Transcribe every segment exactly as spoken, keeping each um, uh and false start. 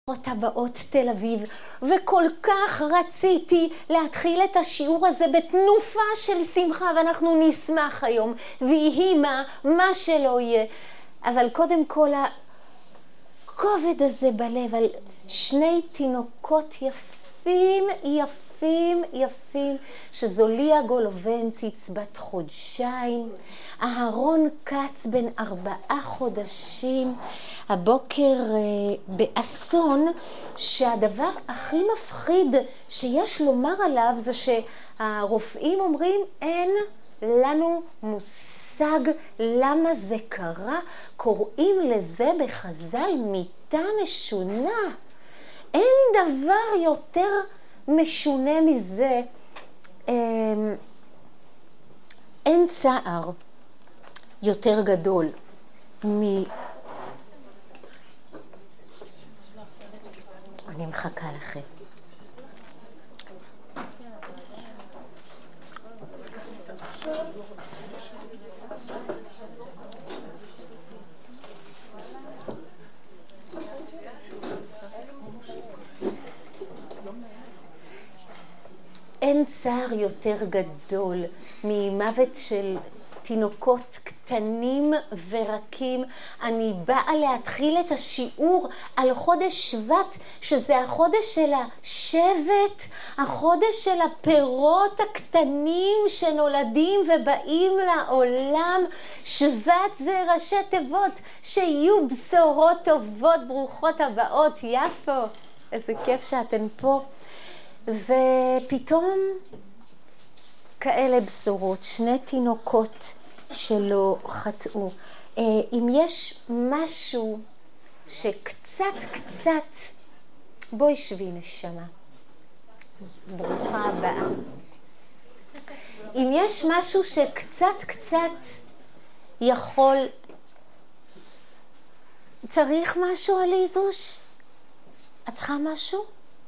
הבאות תל אביב, וכל כך רציתי להתחיל את השיעור הזה בתנופה של שמחה, ואנחנו נשמח היום, ויהי מה, מה שלא יהיה. אבל קודם כל, הכובד הזה בלב על שני תינוקות יפים, יפים, יפים, שזו ליה גולובנציץ בת חודשיים, אהרון כץ בן ארבעה חודשים, הבוקר אה, באסון, שהדבר הכי מפחיד שיש לומר עליו זה שהרופאים אומרים אין לנו מושג למה זה קרה, קוראים לזה בחז"ל מיתה משונה. אין דבר יותר משונה מזה, אה, אין צער יותר גדול מ... אני מחכה לכם. אין צער יותר גדול ממוות של תינוקות קטנים ורקים. אני באה להתחיל את השיעור על חודש שבט, שזה החודש של השבט, החודש של הפירות הקטנים שנולדים ובאים לעולם. שבט זה ראשי תיבות, שיהיו בשורות טובות, ברוכות הבאות. יפו, איזה כיף שאתן פה. ופתאום כאלה בשורות, שני תינוקות שלא חטאו. אם יש משהו שקצת קצת, בואי שבי נשמה, ברוכה הבאה. אם יש משהו שקצת קצת יכול, צריך משהו עליזוש? את צריכה משהו?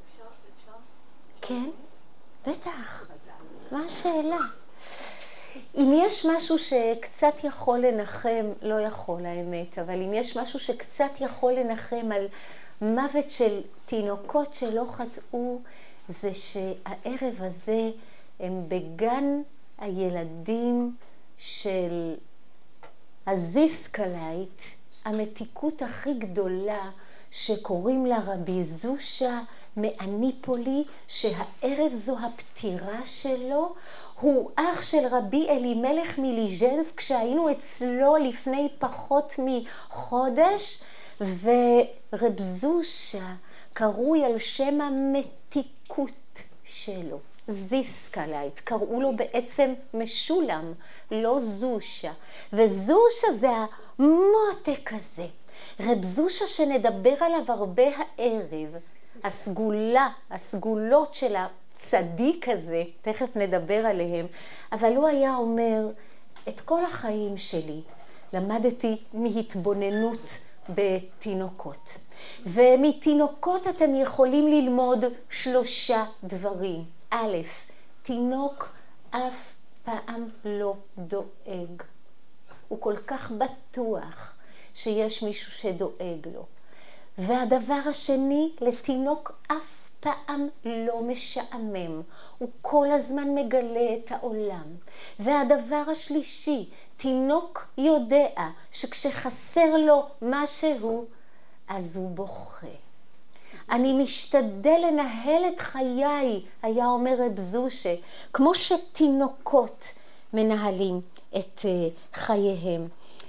כן, בטח. מה השאלה? אם יש משהו שקצת יכול לנחם, לא יכול האמת, אבל אם יש משהו שקצת יכול לנחם על מוות של תינוקות שלא חטאו, זה שהערב הזה הם בגן הילדים של הזיסקלייט, המתיקות הכי גדולה שקוראים לה רבי זושה מאניפולי, שהערב זו הפטירה שלו. הוא אח של רבי אלימלך מליז'נסק, כשהיינו אצלו לפני פחות מחודש, ורב זושה קרוי על שם המתיקות שלו, זיסקלייט, קראו לו בעצם משולם, לא זושה, וזושה זה המותק הזה. רב זושה שנדבר עליו הרבה הערב, הסגולה, הסגולות של הצדיק הזה, תכף נדבר עליהם, אבל הוא היה אומר, את כל החיים שלי למדתי מהתבוננות בתינוקות. ומתינוקות אתם יכולים ללמוד שלושה דברים. א', תינוק אף פעם לא דואג. הוא כל כך בטוח שיש מישהו שדואג לו. והדבר השני, לתינוק אף פעם לא משעמם. הוא כל הזמן מגלה את העולם. והדבר השלישי, תינוק יודע שכשחסר לו משהו, אז הוא בוכה. אני משתדל לנהל את חיי, היה אומר רב זושה, כמו שתינוקות מנהלים את חייהם.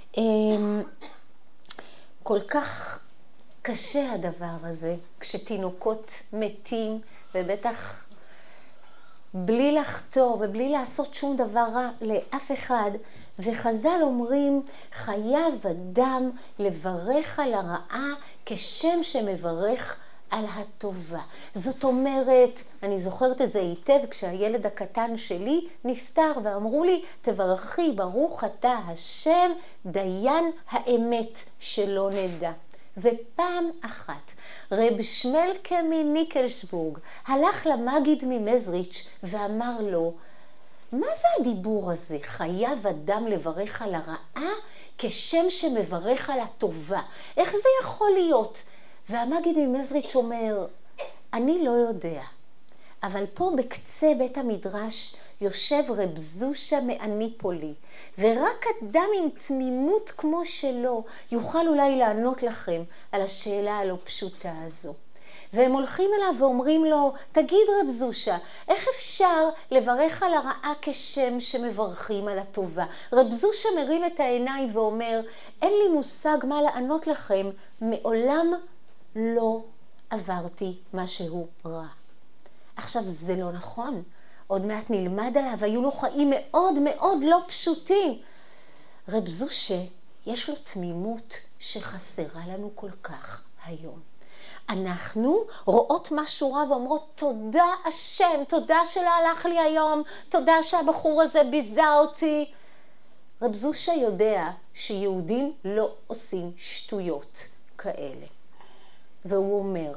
כל כך קשה הדבר הזה, כשתינוקות מתים, ובטח בלי לחתור ובלי לעשות שום דבר רע לאף אחד, וחז"ל אומרים, חייב אדם לברך על הרעה כשם שמברך על הטובה. זאת אומרת, אני זוכרת את זה היטב, כשהילד הקטן שלי נפטר, ואמרו לי, תברכי ברוך אתה השם, דיין האמת שלא נדע. ופעם אחת רב שמלקה מניקלסבורג הלך למגיד ממזריץ' ואמר לו, מה זה הדיבור הזה? חייב אדם לברך על הרעה כשם שמברך על הטובה. איך זה יכול להיות? והמגיד ממזריץ' אומר, אני לא יודע, אבל פה בקצה בית המדרש יושב רב זושה מאניפולי, ורק אדם עם תמימות כמו שלו יוכל אולי לענות לכם על השאלה הלא פשוטה הזו. והם הולכים אליו ואומרים לו, תגיד רב זושה, איך אפשר לברך על הרעה כשם שמברכים על הטובה? רב זושה מרים את העיניים ואומר, אין לי מושג מה לענות לכם, מעולם לא עברתי משהו רע. עכשיו זה לא נכון, עוד מעט נלמד עליו, היו לו חיים מאוד מאוד לא פשוטים. רב זושה יש לו תמימות שחסרה לנו כל כך היום. אנחנו רואות משהו רע ואומרות, תודה השם, תודה שלא הלך לי היום, תודה שהבחור הזה ביזה אותי. רב זושה יודע שיהודים לא עושים שטויות כאלה. והוא אומר,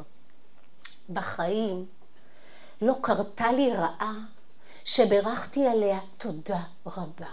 בחיים לא קרתה לי רעה שברכתי עליה תודה רבה.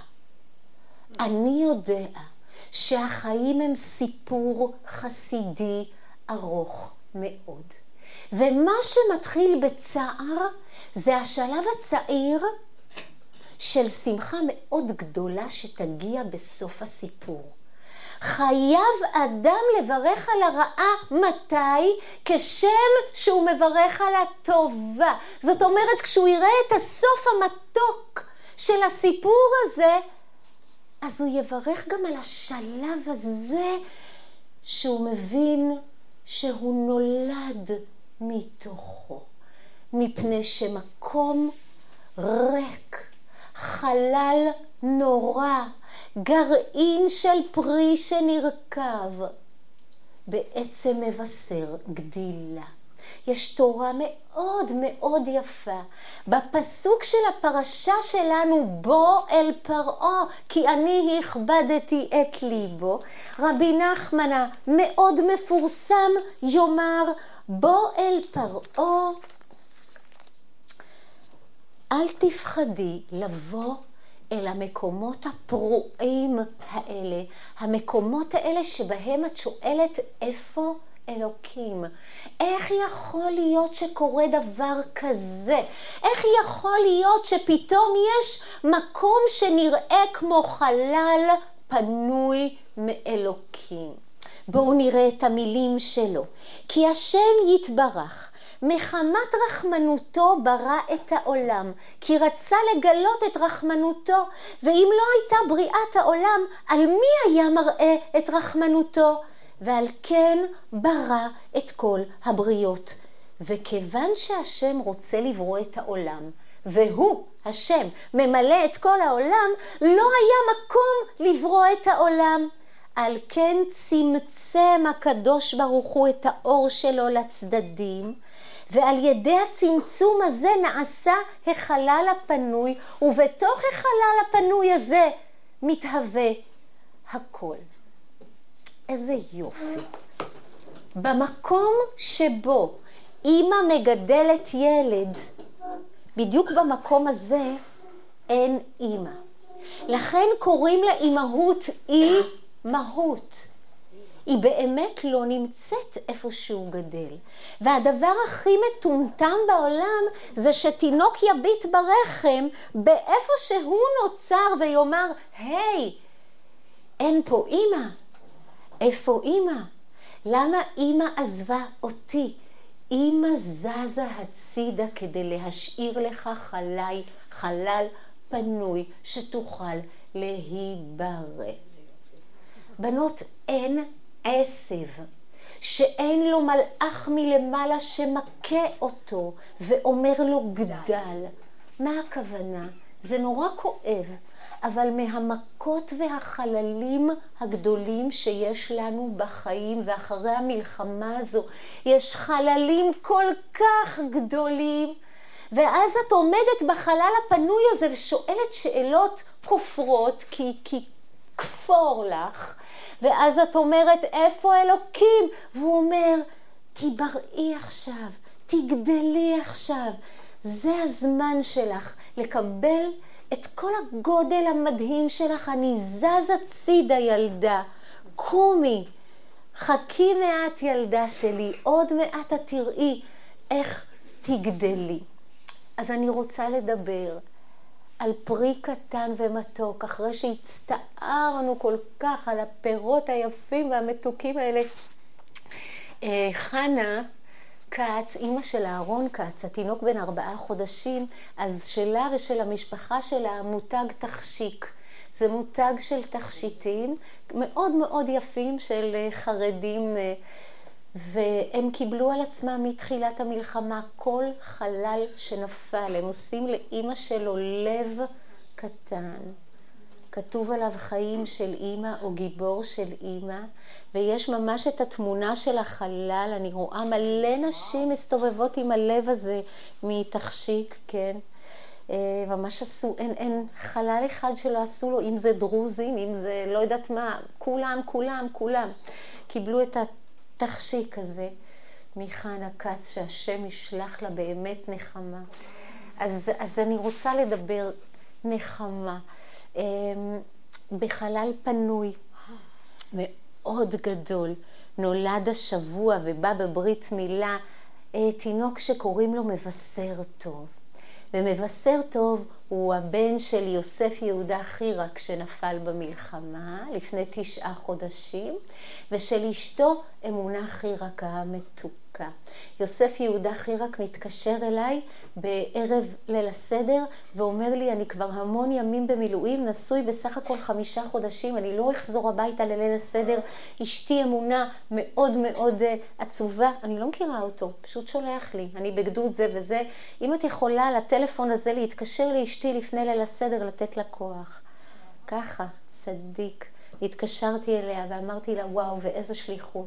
אני יודע שהחיים הם סיפור חסידי ארוך מאוד. ומה שמתחיל בצער זה השלב הצעיר של שמחה מאוד גדולה שתגיע בסוף הסיפור. חייב אדם לברך על הרעה מתי? כשם שהוא מברך על הטובה. זאת אומרת, כשהוא יראה את הסוף המתוק של הסיפור הזה, אז הוא יברך גם על השלב הזה שהוא מבין שהוא נולד מתוכו. מפני שמקום ריק, חלל נורא, גרעין של פרי שנרכב, בעצם מבשר גדילה. יש תורה מאוד מאוד יפה בפסוק של הפרשה שלנו, בוא אל פרעה כי אני הכבדתי את ליבו. רבי נחמן מאוד מפורסם יאמר, בוא אל פרעה, אל תפחדי לבוא אל המקומות הפרועים האלה, המקומות האלה שבהם את שואלת איפה אלוקים. איך יכול להיות שקורה דבר כזה? איך יכול להיות שפתאום יש מקום שנראה כמו חלל פנוי מאלוקים? בואו נראה את המילים שלו. כי השם יתברך מחמת רחמנותו ברא את העולם, כי רצה לגלות את רחמנותו, ואם לא הייתה בריאת העולם, על מי היה מראה את רחמנותו? ועל כן ברא את כל הבריות. וכיוון שהשם רוצה לברוא את העולם, והוא, השם, ממלא את כל העולם, לא היה מקום לברוא את העולם. על כן צמצם הקדוש ברוך הוא את האור שלו לצדדים, ועל ידי הצמצום הזה נעשה החלל הפנוי, ובתוך החלל הפנוי הזה מתהווה הכל. איזה יופי. במקום שבו אמא מגדלת ילד, בדיוק במקום הזה אין אמא. לכן קוראים לאימהות אימהות. היא באמת לא נמצאת איפה שהוא גדל. והדבר הכי מטומטם בעולם זה שתינוק יביט ברחם באיפה שהוא נוצר ויאמר, היי, אין פה אמא. איפה אמא? למה אמא עזבה אותי? אמא זזה הצידה כדי להשאיר לך חלל, חלל פנוי שתוכל להיברא. בנות, אין עשב שאין לו מלאך מלמעלה שמכה אותו ואומר לו גדל. מה הכוונה? זה נורא כואב, אבל מהמכות והחללים הגדולים שיש לנו בחיים ואחרי המלחמה הזו, יש חללים כל כך גדולים, ואז את עומדת בחלל הפנוי הזה ושואלת שאלות כופרות, כי, כי כפור לך, ואז את אומרת, איפה אלוקים? והוא אומר, תיבראי עכשיו, תגדלי עכשיו. זה הזמן שלך לקבל את כל הגודל המדהים שלך. אני זזה צידה ילדה, קומי, חכי מעט ילדה שלי, עוד מעט את תראי איך תגדלי. אז אני רוצה לדבר על פרי קטן ומתוק, אחרי שהצטערנו כל כך על הפירות היפים והמתוקים האלה. חנה קץ, אימא של אהרון קץ, התינוק בן ארבעה חודשים, אז שלה ושל המשפחה שלה מותג תכשיק. זה מותג של תכשיטים מאוד מאוד יפים של חרדים, והם קיבלו על עצמם מתחילת המלחמה כל חלל שנפל. הם עושים לאימא שלו לב קטן. כתוב עליו חיים של אימא או גיבור של אימא, ויש ממש את התמונה של החלל. אני רואה מלא נשים מסתובבות עם הלב הזה מתכשיק, כן? ממש עשו, אין, אין חלל אחד שלא עשו לו, אם זה דרוזים, אם זה לא יודעת מה, כולם, כולם, כולם. קיבלו את התכשיק הזה מחנה קץ, שהשם ישלח לה באמת נחמה. אז, אז אני רוצה לדבר נחמה. בחלל פנוי מאוד גדול נולד השבוע ובא בברית מילה תינוק שקוראים לו מבשר טוב. ומבשר טוב הוא הבן של יוסף יהודה חירק שנפל במלחמה לפני תשעה חודשים, ושל אשתו אמונה חירק המתוקה. יוסף יהודה חירק מתקשר אליי בערב ליל הסדר ואומר לי, אני כבר המון ימים במילואים, נשוי בסך הכל חמישה חודשים, אני לא אחזור הביתה לליל הסדר, אשתי אמונה מאוד מאוד עצובה, אני לא מכירה אותו, פשוט שולח לי, אני בגדוד זה וזה, אם את יכולה לטלפון הזה להתקשר לאשתי לפני ליל הסדר לתת לה כוח. ככה, צדיק. התקשרתי אליה ואמרתי לה, וואו, ואיזה שליחות.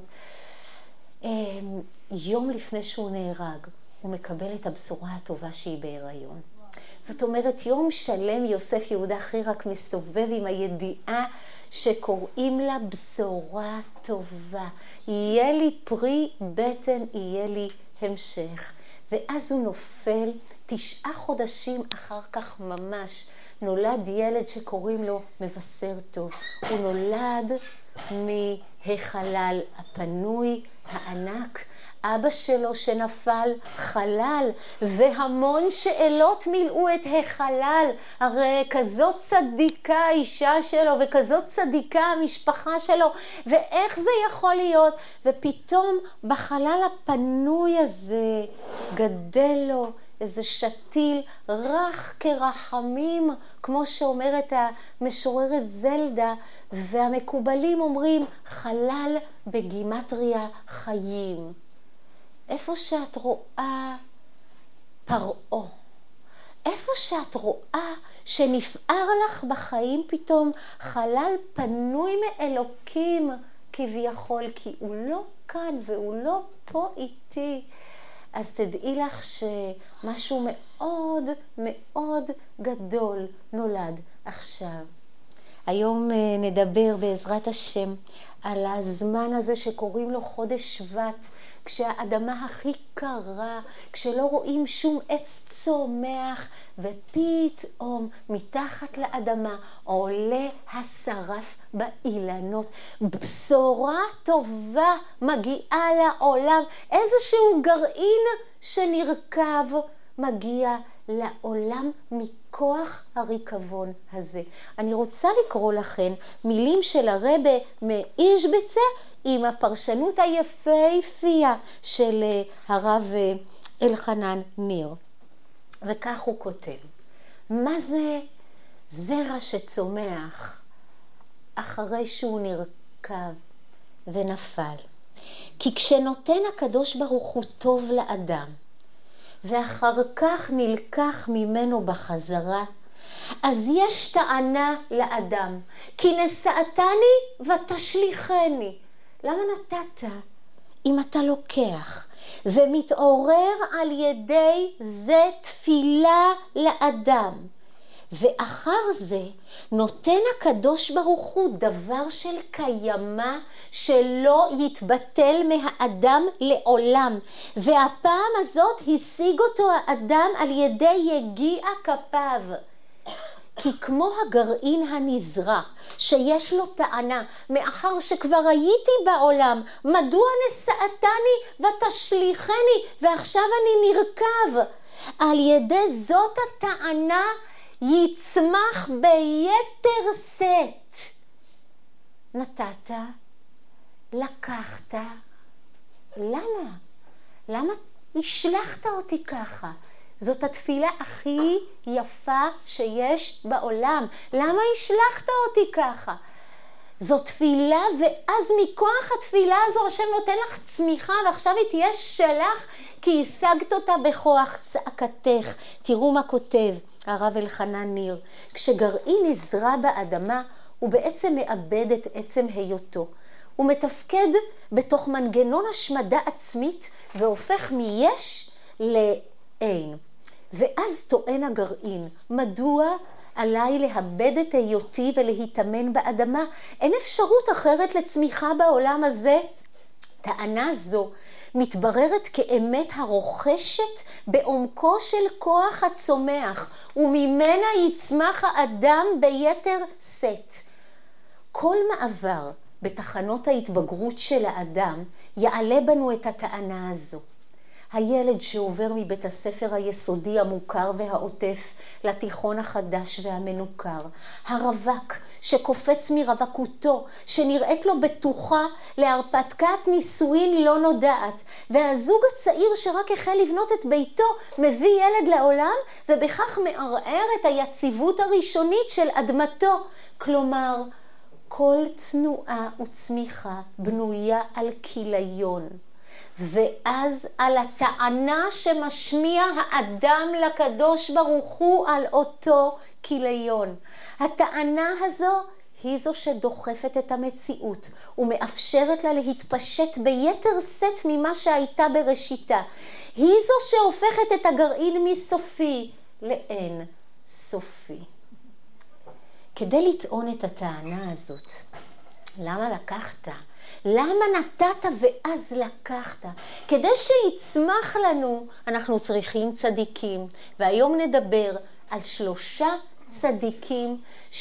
יום לפני שהוא נהרג, הוא מקבל את הבשורה הטובה שהיא בהיריון. זאת אומרת, יום שלם יוסף יהודה חירק מסתובב עם הידיעה שקוראים לה בשורה טובה. יהיה לי פרי בטן, יהיה לי המשך. ואז הוא נופל, תשעה חודשים אחר כך ממש, נולד ילד שקוראים לו מבשר טוב. הוא נולד מהחלל הפנוי, הענק, אבא שלו שנפל חלל, והמון שאלות מילאו את החלל. הרי כזאת צדיקה האישה שלו, וכזאת צדיקה המשפחה שלו, ואיך זה יכול להיות? ופתאום בחלל הפנוי הזה גדל לו איזה שתיל רך כרחמים, כמו שאומרת המשוררת זלדה, והמקובלים אומרים חלל בגימטריה חיים. איפה שאת רואה פרעה, איפה שאת רואה שנפער לך בחיים פתאום חלל פנוי מאלוקים כביכול, כי הוא לא כאן והוא לא פה איתי, אז תדעי לך שמשהו מאוד מאוד גדול נולד עכשיו. היום נדבר בעזרת השם על הזמן הזה שקוראים לו חודש שבט, כשהאדמה הכי קרה, כשלא רואים שום עץ צומח, ופתאום מתחת לאדמה עולה השרף באילנות. בשורה טובה מגיעה לעולם, איזשהו גרעין שנרכב מגיע לעולם מכוח הריקבון הזה. אני רוצה לקרוא לכם מילים של הרבה מאישבצה עם הפרשנות היפהפייה של הרב אלחנן ניר. וכך הוא כותב, מה זה זרע שצומח אחרי שהוא נרכב ונפל? כי כשנותן הקדוש ברוך הוא טוב לאדם, ואחר כך נלקח ממנו בחזרה, אז יש טענה לאדם, כי נשאתני ותשליחני. למה נתת אם אתה לוקח? ומתעורר על ידי זה תפילה לאדם. ואחר זה נותן הקדוש ברוך הוא דבר של קיימה שלא יתבטל מהאדם לעולם. והפעם הזאת השיג אותו האדם על ידי יגיע כפיו. כי כמו הגרעין הנזרע, שיש לו טענה, מאחר שכבר הייתי בעולם, מדוע נשאתני ותשליכני, ועכשיו אני נרכב? על ידי זאת הטענה יצמח ביתר שאת. נתת, לקחת, למה? למה השלחת אותי ככה? זאת התפילה הכי יפה שיש בעולם. למה השלחת אותי ככה? זאת תפילה, ואז מכוח התפילה הזו השם נותן לך צמיחה, ועכשיו היא תהיה שלך, כי השגת אותה בכוח צעקתך. תראו מה כותב הרב אלחנן ניר. כשגרעין נזרע באדמה, הוא בעצם מאבד את עצם היותו. הוא מתפקד בתוך מנגנון השמדה עצמית, והופך מיש לאין. ואז טוען הגרעין, מדוע עליי לאבד את היותי ולהתאמן באדמה? אין אפשרות אחרת לצמיחה בעולם הזה. טענה זו מתבררת כאמת הרוכשת בעומקו של כוח הצומח, וממנה יצמח האדם ביתר שאת. כל מעבר בתחנות ההתבגרות של האדם יעלה בנו את הטענה הזו. הילד שעובר מבית הספר היסודי המוכר והעוטף לתיכון החדש והמנוכר, הרווק שקופץ מרווקותו, שנראית לו בטוחה להרפתקת נישואין לא נודעת, והזוג הצעיר שרק החל לבנות את ביתו מביא ילד לעולם, ובכך מערער את היציבות הראשונית של אדמתו. כלומר, כל תנועה וצמיחה בנויה על כיליון. ואז על הטענה שמשמיע האדם לקדוש ברוך הוא על אותו כיליון. הטענה הזו היא זו שדוחפת את המציאות ומאפשרת לה להתפשט ביתר שאת ממה שהייתה בראשיתה. היא זו שהופכת את הגרעין מסופי לאין סופי. כדי לטעון את הטענה הזאת, למה לקחת? למה נתת ואז לקחת? כדי שיצמח לנו, אנחנו צריכים צדיקים. והיום נדבר על שלושה צדיקים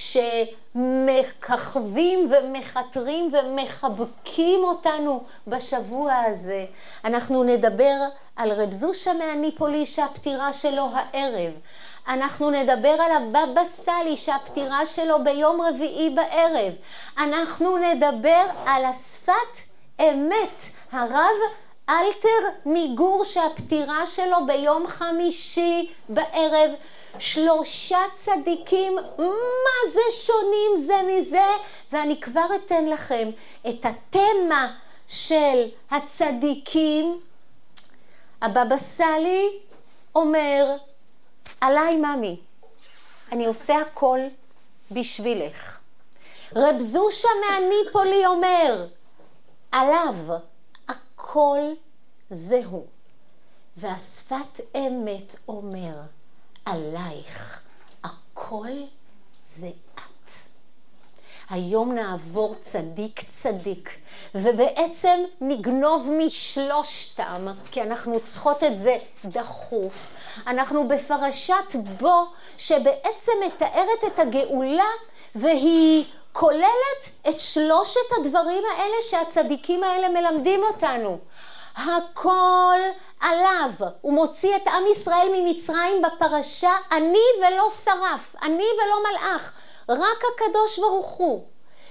שמככבים ומחתרים ומחבקים אותנו בשבוע הזה. אנחנו נדבר על רב זושה מהניפולי שהפטירה שלו הערב. אנחנו נדבר על הבבא סאלי שהפטירה שלו ביום רביעי בערב. אנחנו נדבר על השפת אמת, הרב אלתר מגור שהפטירה שלו ביום חמישי בערב. שלושה צדיקים, מה זה שונים זה מזה? ואני כבר אתן לכם את התמה של הצדיקים. הבבא סאלי אומר, עליי ממי, אני עושה הכל בשבילך. רב זושה מהניפולי אומר, עליו הכל זהו. והשפת אמת אומר, עלייך הכל זה את. היום נעבור צדיק צדיק, ובעצם נגנוב משלושתם, כי אנחנו צריכות את זה דחוף. אנחנו בפרשת בו, שבעצם מתארת את הגאולה, והיא כוללת את שלושת הדברים האלה שהצדיקים האלה מלמדים אותנו. הכל עליו. הוא מוציא את עם ישראל ממצרים בפרשה, אני ולא שרף, אני ולא מלאך, רק הקדוש ברוך הוא.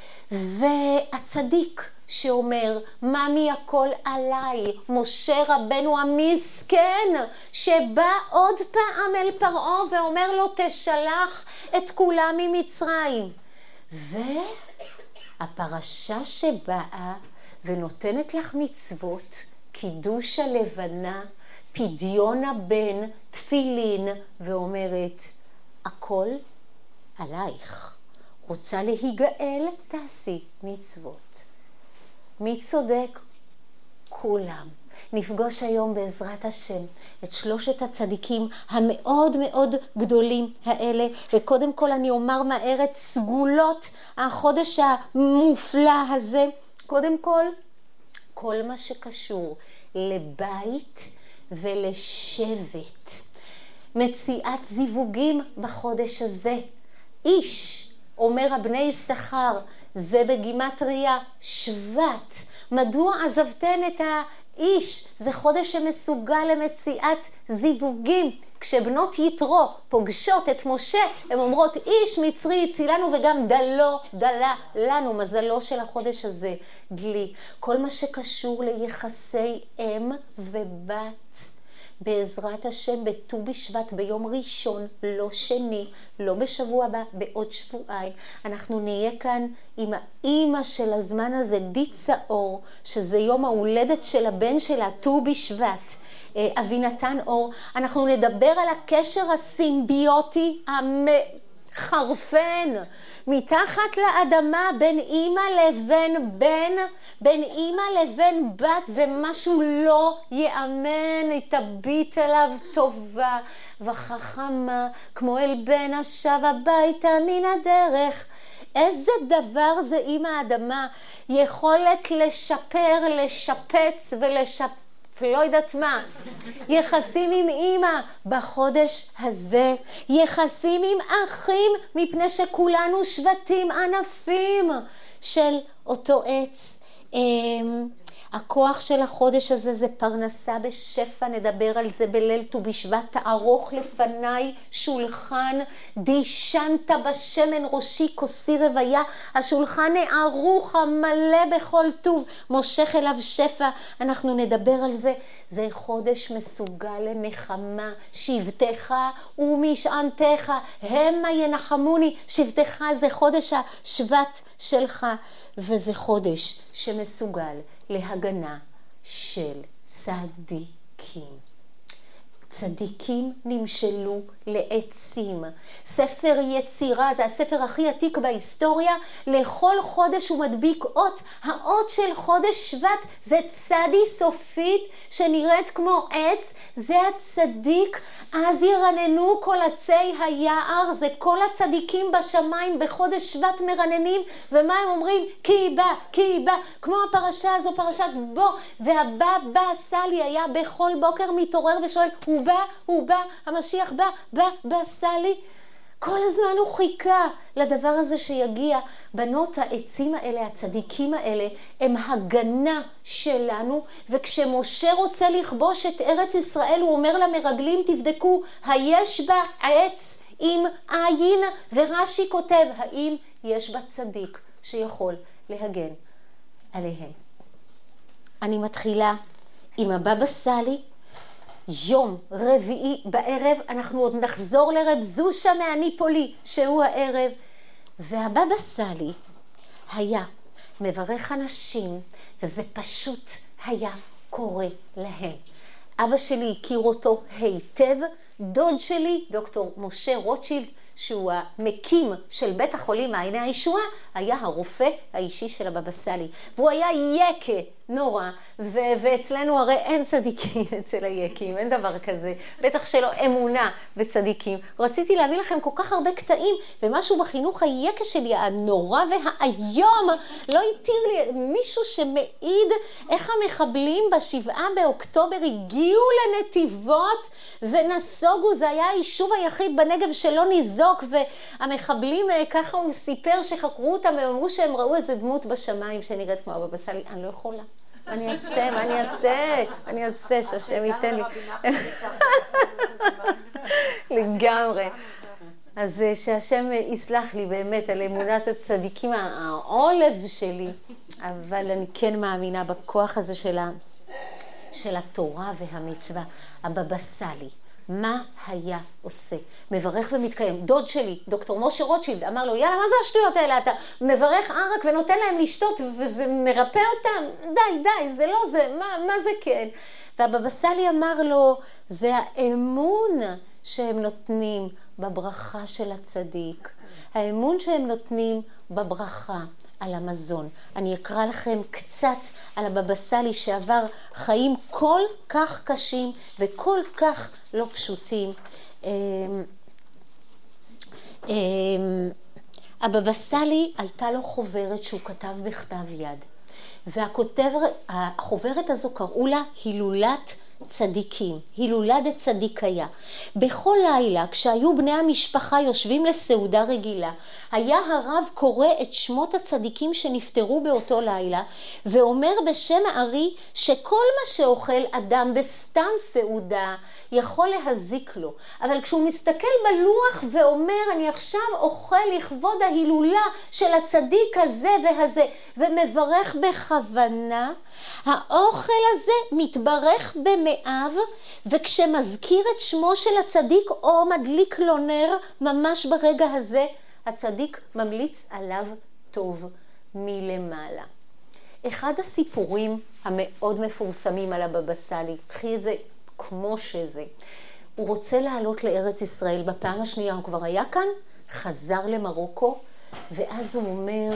והצדיק שאומר, ממי הכל עליי, משה רבנו המסכן, שבא עוד פעם אל פרעה ואומר לו, תשלח את כולם ממצרים. והפרשה שבאה ונותנת לך מצוות, קידוש הלבנה, פדיון הבן, תפילין, ואומרת, הכל עלייך. רוצה להיגאל, תעשי מצוות. מי צודק? כולם. נפגוש היום בעזרת השם את שלושת הצדיקים המאוד מאוד גדולים האלה. וקודם כל אני אומר מהר את סגולות החודש המופלא הזה. קודם כל, כל מה שקשור לבית ולשבט. מציאת זיווגים בחודש הזה. איש, אומר הבני יששכר, זה בגימטריה שבט. מדוע עזבתם את האיש? זה חודש שמסוגל למציאת זיווגים. כשבנות יתרו פוגשות את משה, הן אומרות, איש מצרי הצילנו וגם דלו, דלה לנו. מזלו של החודש הזה, דלי. כל מה שקשור ליחסי אם ובת, בעזרת השם בט"ו בשבט ביום ראשון, לא שני, לא בשבוע הבא, בעוד שבועיים. אנחנו נהיה כאן עם האימא של הזמן הזה, דיצה אור, שזה יום ההולדת של הבן שלה, ט"ו בשבט. אבינתן אור. אנחנו נדבר על הקשר הסימביוטי המחרפן מתחת לאדמה בין אימא לבין בן, בין אימא לבין בת. זה משהו לא יאמן, היא תביט אליו טובה וחכמה כמו אל בן השב הביתה מן הדרך. איזה דבר זה אימא האדמה, יכולת לשפר, לשפץ ולשפץ, לא יודעת מה, יחסים עם אמא בחודש הזה, יחסים עם אחים, מפני שכולנו שבטים ענפים של אותו עץ. הכוח של החודש הזה זה פרנסה בשפע, נדבר על זה בליל ט"ו בשבט. תערוך לפניי שולחן, דישנת בשמן ראשי כוסי רוויה, השולחן הערוך המלא בכל טוב, מושך אליו שפע. אנחנו נדבר על זה. זה חודש מסוגל לנחמה, שבטך ומשענתך המה ינחמוני. שבטך זה חודש השבט שלך, וזה חודש שמסוגל להגנה של צדיקים. צדיקים נמשלו לעצים. ספר יצירה, זה הספר הכי עתיק בהיסטוריה. לכל חודש הוא מדביק אות. האות של חודש שבט זה צדי סופית שנראית כמו עץ. זה הצדיק. אז ירננו כל עצי היער. זה כל הצדיקים בשמיים בחודש שבט מרננים. ומה הם אומרים? כי בא, כי בא. כמו הפרשה הזו, פרשת בו. והבא בא סלי היה בכל בוקר מתעורר ושואל, הוא בא, הוא בא, המשיח בא, בא, בא סלי. כל הזמן הוא חיכה לדבר הזה שיגיע. בנות העצים האלה, הצדיקים האלה, הם הגנה שלנו. וכשמשה רוצה לכבוש את ארץ ישראל, הוא אומר למרגלים, תבדקו, היש בה עץ עם עין? ורש"י כותב, האם יש בה צדיק שיכול להגן עליהם? אני מתחילה עם הבבא סאלי. יום רביעי בערב, אנחנו עוד נחזור לרב זושה מהניפולי, שהוא הערב. והבבא סאלי היה מברך אנשים, וזה פשוט היה קורה להם. אבא שלי הכיר אותו היטב. דוד שלי, דוקטור משה רוטשילד, שהוא המקים של בית החולים מעייני הישועה, היה הרופא האישי של הבבא סאלי. והוא היה יקה נורא, ו- ואצלנו הרי אין צדיקים אצל היקים, אין דבר כזה. בטח שלא אמונה בצדיקים. רציתי להביא לכם כל כך הרבה קטעים, ומשהו בחינוך היקה שלי, הנורא והיום, לא התיר לי מישהו שמעיד איך המחבלים בשבעה באוקטובר הגיעו לנתיבות ונסוגו. זה היה היישוב היחיד בנגב שלא ניזוק, והמחבלים, ככה הוא סיפר שחקרו אותם, והם אמרו שהם ראו איזה דמות בשמיים שנראית כמו הבבא סאלי. אני לא יכולה. מה אני אעשה? מה אני אעשה? אני אעשה שהשם ייתן לי. לגמרי. אז שהשם יסלח לי באמת על אמונת הצדיקים, העולב שלי, אבל אני כן מאמינה בכוח הזה של ה... של התורה והמצווה. הבבא סאלי, מה היה עושה? מברך ומתקיים. דוד שלי, דוקטור משה רוטשילד, אמר לו, יאללה, מה זה השטויות האלה? אתה מברך ערק ונותן להם לשתות וזה מרפא אותם? די, די, זה לא זה, מה, מה זה כן? והבבא סאלי אמר לו, זה האמון שהם נותנים בברכה של הצדיק. האמון שהם נותנים בברכה על המזון. אני אקרא לכם קצת על הבבא סאלי שעבר חיים כל כך קשים וכל כך לא פשוטים. הבבא סאלי הייתה לו חוברת שהוא כתב בכתב יד. והחוברת הזו קראו לה הילולת צדיקים, הילולה דצדיקיה. בכל לילה כשהיו בני המשפחה יושבים לסעודה רגילה, היה הרב קורא את שמות הצדיקים שנפטרו באותו לילה, ואומר בשם הארי שכל מה שאוכל אדם בסתם סעודה יכול להזיק לו. אבל כשהוא מסתכל בלוח ואומר אני עכשיו אוכל לכבוד ההילולה של הצדיק הזה והזה, ומברך בכוונה, האוכל הזה מתברך במאב, וכשמזכיר את שמו של הצדיק או מדליק לו נר, ממש ברגע הזה הצדיק ממליץ עליו טוב מלמעלה. אחד הסיפורים המאוד מפורסמים על הבבא סאלי, קחי את זה כמו שזה, הוא רוצה לעלות לארץ ישראל בפעם השנייה, הוא כבר היה כאן, חזר למרוקו, ואז הוא אומר,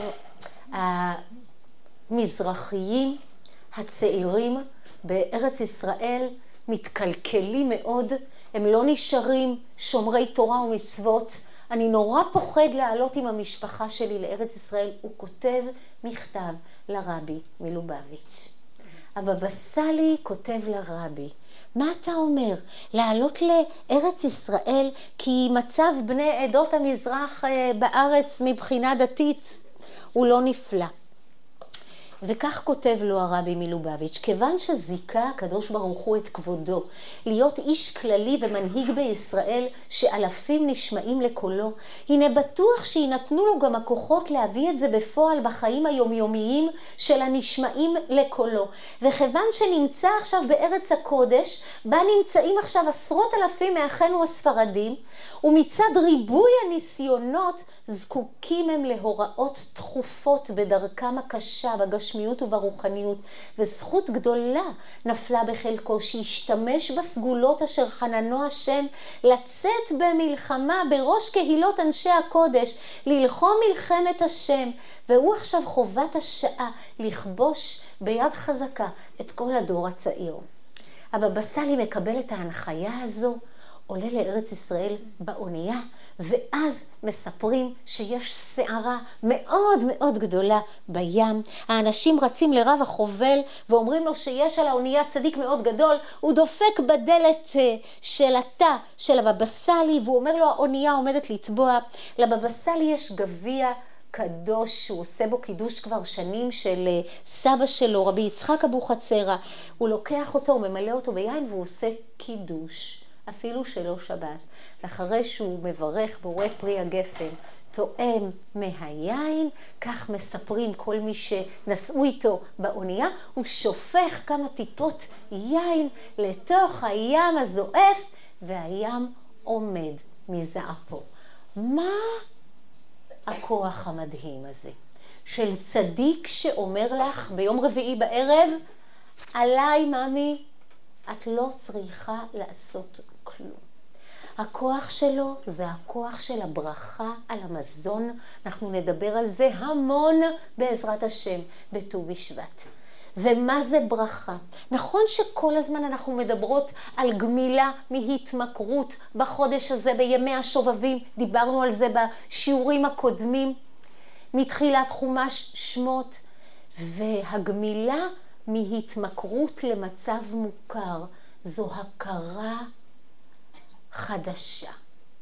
המזרחיים הצעירים בארץ ישראל מתקלקלים מאוד, הם לא נשארים שומרי תורה ומצוות, אני נורא פוחד לעלות עם המשפחה שלי לארץ ישראל. הוא כותב מכתב לרבי מלובביץ'. הבבא סאלי כותב לרבי, מה אתה אומר? לעלות לארץ ישראל כי מצב בני עדות המזרח בארץ מבחינה דתית הוא לא נפלא. וכך כותב לו הרבי מלובביץ', כיוון שזיקה הקדוש ברוך הוא את כבודו להיות איש כללי ומנהיג בישראל שאלפים נשמעים לקולו, הנה בטוח שינתנו לו גם הכוחות להביא את זה בפועל בחיים היומיומיים של הנשמעים לקולו. וכיוון שנמצא עכשיו בארץ הקודש, בה נמצאים עכשיו עשרות אלפים מאחינו הספרדים, ומצד ריבוי הניסיונות זקוקים הם להוראות תכופות בדרכם הקשה בגשמיות וברוחניות, וזכות גדולה נפלה בחלקו שישתמש בסגולות אשר חננו השם לצאת במלחמה בראש קהילות אנשי הקודש, ללחום מלחמת השם, והוא עכשיו חובת השעה לכבוש ביד חזקה את כל הדור הצעיר. הבבא סאלי מקבל את ההנחיה הזו, עולה לארץ ישראל באונייה, ואז מספרים שיש סערה מאוד מאוד גדולה בים. האנשים רצים לרב החובל ואומרים לו שיש על האונייה צדיק מאוד גדול. הוא דופק בדלת של התא של הבבא סאלי והוא אומר לו האונייה עומדת לטבוע. לבבא סאלי יש גביע קדוש שהוא עושה בו קידוש כבר שנים של סבא שלו, רבי יצחק אבוחצירא. הוא לוקח אותו, הוא ממלא אותו ביין והוא עושה קידוש. אפילו שלא שבת. אחרי שהוא מברך והוא רואה פרי הגפן, תואם מהיין, כך מספרים כל מי שנסעו איתו באונייה, הוא שופך כמה טיפות יין לתוך הים הזועף, והים עומד מזעפו. מה הכוח המדהים הזה? של צדיק שאומר לך ביום רביעי בערב, עליי ממי, את לא צריכה לעשות כלום. הכוח שלו זה הכוח של הברכה על המזון. אנחנו נדבר על זה המון בעזרת השם בט"ו בשבט. ומה זה ברכה? נכון שכל הזמן אנחנו מדברות על גמילה מהתמכרות בחודש הזה בימי השובבים, דיברנו על זה בשיעורים הקודמים מתחילת חומש שמות, והגמילה מהתמכרות למצב מוכר זו הכרה חדשה.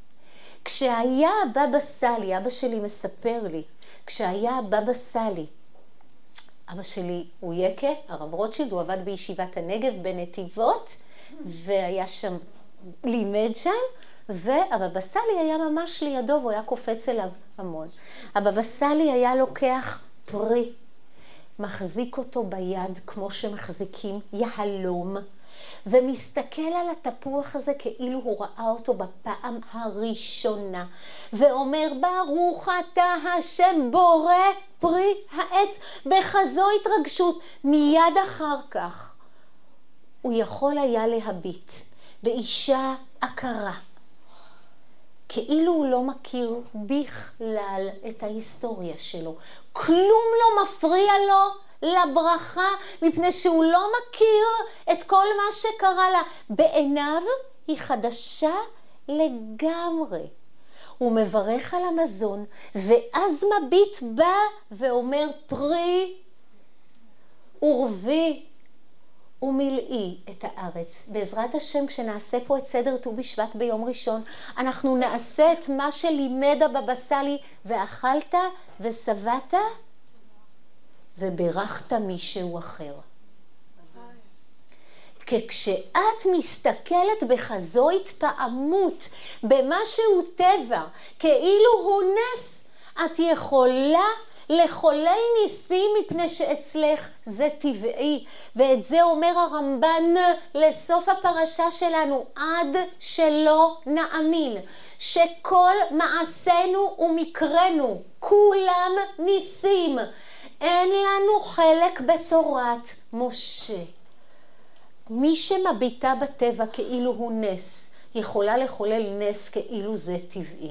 כשהיה הבבא סאלי, אבא שלי מספר לי, כשהיה הבבא סאלי, אבא שלי הוא יקה, הרב רוטשילד, הוא עבד בישיבת הנגב בנתיבות, והיה שם, לימד שם, והבבא סאלי היה ממש לידו, והוא היה קופץ אליו המון. הבבא סאלי היה לוקח פרי, מחזיק אותו ביד כמו שמחזיקים יהלום, ומסתכל על התפוח הזה כאילו הוא ראה אותו בפעם הראשונה, ואומר ברוך אתה השם בורא פרי העץ, בכזו התרגשות. מיד אחר כך הוא יכול היה להביט באישה עקרה, כאילו הוא לא מכיר בכלל את ההיסטוריה שלו, כלום לא מפריע לו לברכה, מפני שהוא לא מכיר את כל מה שקרה לה. בעיניו היא חדשה לגמרי. הוא מברך על המזון, ואז מביט בה ואומר פרי ורבי ומלאי את הארץ. בעזרת השם, כשנעשה פה את סדר ט"ו בשבט ביום ראשון, אנחנו נעשה את מה שלימד הבבא סאלי, ואכלת ושבעת וברכת מישהו אחר. כי כשאת מסתכלת בכזו התפעמות במשהו טבע, כאילו הוא נס, את יכולה לחולל ניסים מפני שאצלך זה טבעי. ואת זה אומר הרמב"ן לסוף הפרשה שלנו, עד שלא נאמין שכל מעשינו ומקרנו כולם ניסים. אין לנו חלק בתורת משה. מי שמביטה בטבע כאילו הוא נס, יכולה לחולל נס כאילו זה טבעי.